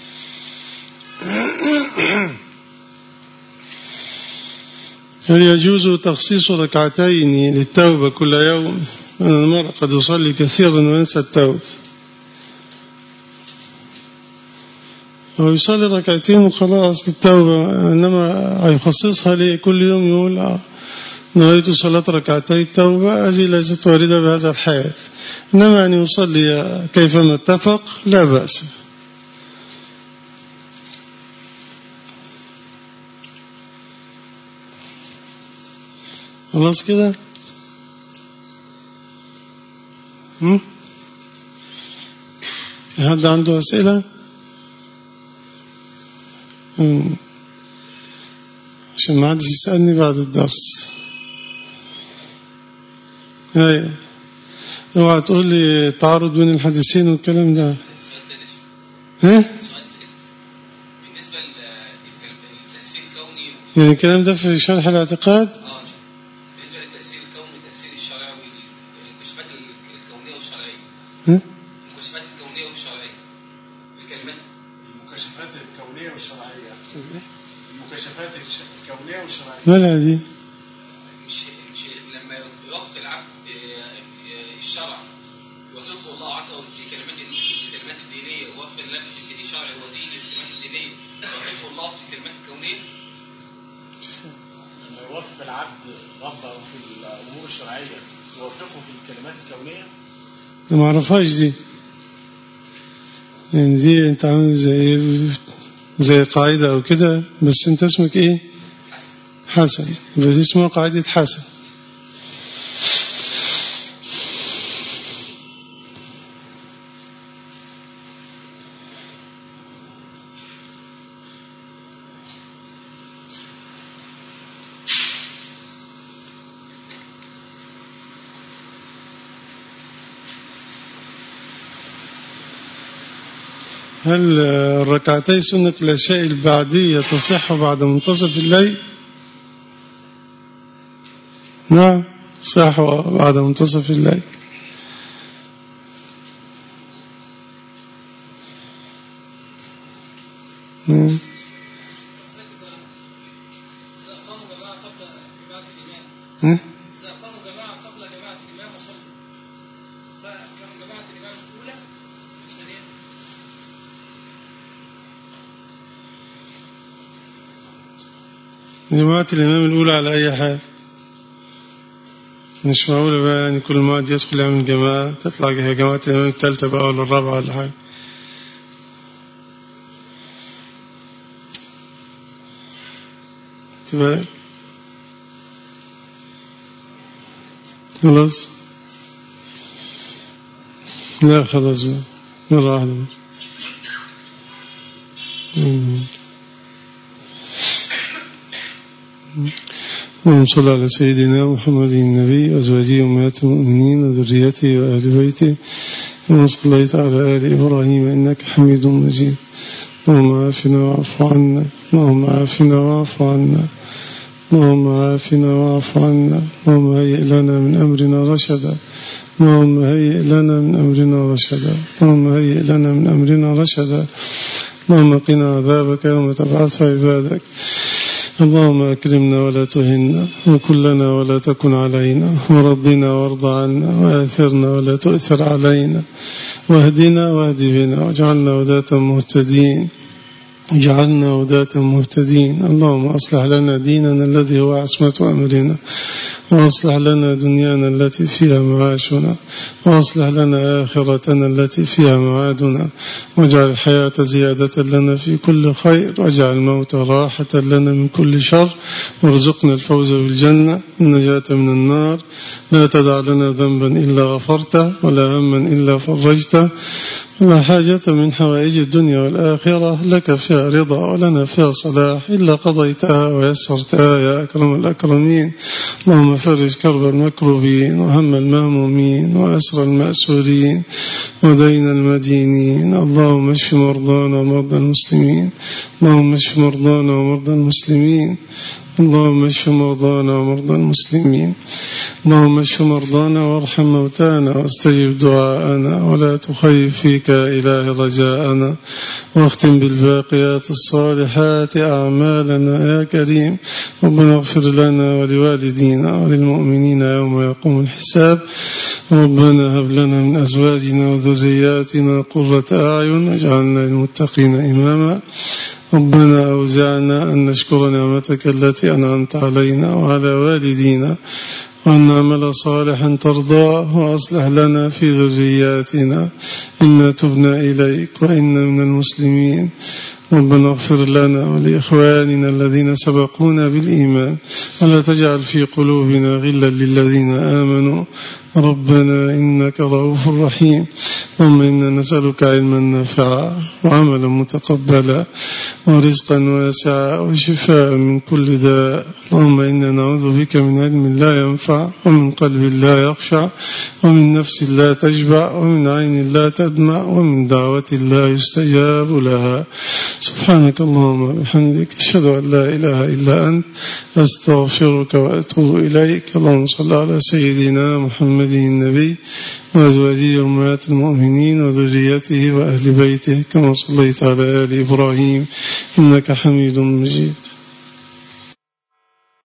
هل يجوز تخصيص ركعتين للتوبة كل يوم؟ أن المرء قد يصلي كثيرا وينسى التوبة، أو يصلي ركعتين وخلاص للتوبة، إنما هيخصصها ليه كل يوم يقول نريد صلاة ركعتي التوبة؟ هذه ليست واردة بهذا الحال، إنما أن يصلي كيفما اتفق لا بأس. خلاص كده. حد عنده أسئلة؟ مم. عشان ما حدش يسألني بعد الدرس. هاي اوعى تقول لي تعارض بين الحديثين والكلام ده. ها؟ بالنسبة للتأثير الكوني، يعني الكلام ده في شرح الاعتقاد؟ اه بالنسبة للتأثير الكوني والتأثير الشرعي والمكاشفات الكونية والشرعية. ها؟ المكاشفات الكونية والشرعية بكلمات المكاشفات الكونية والشرعية. المكاشفات الكونية والشرعية مالها دي؟ مش مش لما يوفق العبد الشرع يوفقه الله عز وجل في كلمات الكلمات الدينية، ووفق له في شرع ودين الكلمات الدينية، يوفقه الله في الكلمات الكونية. لما يوفق العبد ربه في الأمور الشرعية يوفقه في الكلمات الكونية. ما اعرفهاش دي، يعني دي انت عامل زي زي قاعدة او كده، بس انت اسمك ايه؟ حسن. حسن، يبقى دي اسمها قاعدة حسن. هل الركعتي سنة العشاء البعدية تصح بعد منتصف الليل؟ نعم صح بعد منتصف الليل. نعم. إذا قاموا جماعة قبل جماعة الإمام إذا قاموا جماعة قبل جماعة الإمام وصلوا، فكانوا جماعة الإمام الأولى الثانية. جماعة الإمام الأولى على أي حال، مش معقولة بقى يعني كل ما يدخل يعمل جماعة تطلع جماعة الإمام الثالثة بقى ولا الرابعة ولا حاجة. تبقى خلاص، لا خلاص بقى مرة واحدة. اللهم صل على سيدنا محمد النبي وأزواجه أمهات المؤمنين وذريته وآل بيته كما صليت على آل إبراهيم إنك حميد مجيد. اللهم عافنا واعف عنا، اللهم عافنا واعف عنا، اللهم عافنا واعف عنا، اللهم هيئ لنا من أمرنا رشدا، اللهم هيئ لنا من أمرنا رشدا، اللهم هيئ لنا من أمرنا رشدا، اللهم قنا عذابك يوم تبعث عبادك. اللهم أكرمنا ولا تهنا، وكلنا ولا تكن علينا، ورضنا وارض عنا، وآثرنا ولا تؤثر علينا، واهدنا واهد بنا، واجعلنا هداة مهتدين، اجعلنا هداة مهتدين. اللهم أصلح لنا ديننا الذي هو عصمة أمرنا، وأصلح لنا دنيانا التي فيها معاشنا، وأصلح لنا آخرتنا التي فيها معادنا، واجعل الحياة زيادة لنا في كل خير، واجعل الموت راحة لنا من كل شر، وارزقنا الفوز بالجنة النجاة من النار. لا تدع لنا ذنبا إلا غفرته، ولا هما إلا فرجته، ولا حاجة من حوائج الدنيا والآخرة لك فيها رضا ولنا فيها صلاح إلا قضيتها ويسرتها يا أكرم الأكرمين. اللهم فرج كرب المكروبين، وهم المهمومين، وأسر المأسورين، ودين المدينين. اللهم اشف مرضانا ومرضى المسلمين، اللهم اشف مرضانا ومرضى المسلمين، اللهم اشف مرضانا ومرضى المسلمين، اللهم اشف مرضانا وارحم موتانا واستجب دعاءنا، ولا تخيب فيك إله رجاءنا، واختم بالباقيات الصالحات أعمالنا يا كريم. ربنا اغفر لنا ولوالدينا وللمؤمنين يوم يقوم الحساب. ربنا هب لنا من أزواجنا وذرياتنا قرة أعين واجعلنا للمتقين إماما. ربنا أوزعنا أن نشكر نعمتك التي أنعمت علينا وعلى والدينا، وأن نعمل صالحا ترضاه، وأصلح لنا في ذرياتنا إنا تبنا إليك وإنا من المسلمين. ربنا اغفر لنا ولإخواننا الذين سبقونا بالإيمان، ولا تجعل في قلوبنا غلا للذين آمنوا ربنا إنك رؤوف رحيم. اللهم إنا نسألك علما نافعا وعملا متقبلا ورزقا واسعا وشفاء من كل داء. اللهم إنا نعوذ بك من علم لا ينفع، ومن قلب لا يخشع، ومن نفس لا تشبع، ومن عين لا تدمع، ومن دعوة لا يستجاب لها. سبحانك اللهم وبحمدك، أشهد أن لا إله إلا أنت، أستغفرك وأتوب إليك. اللهم صل على سيدنا محمد النبي وأزواجه أمهات المؤمنين وذريته وأهل بيته كما صليت على آل إبراهيم إنك حميد مجيد.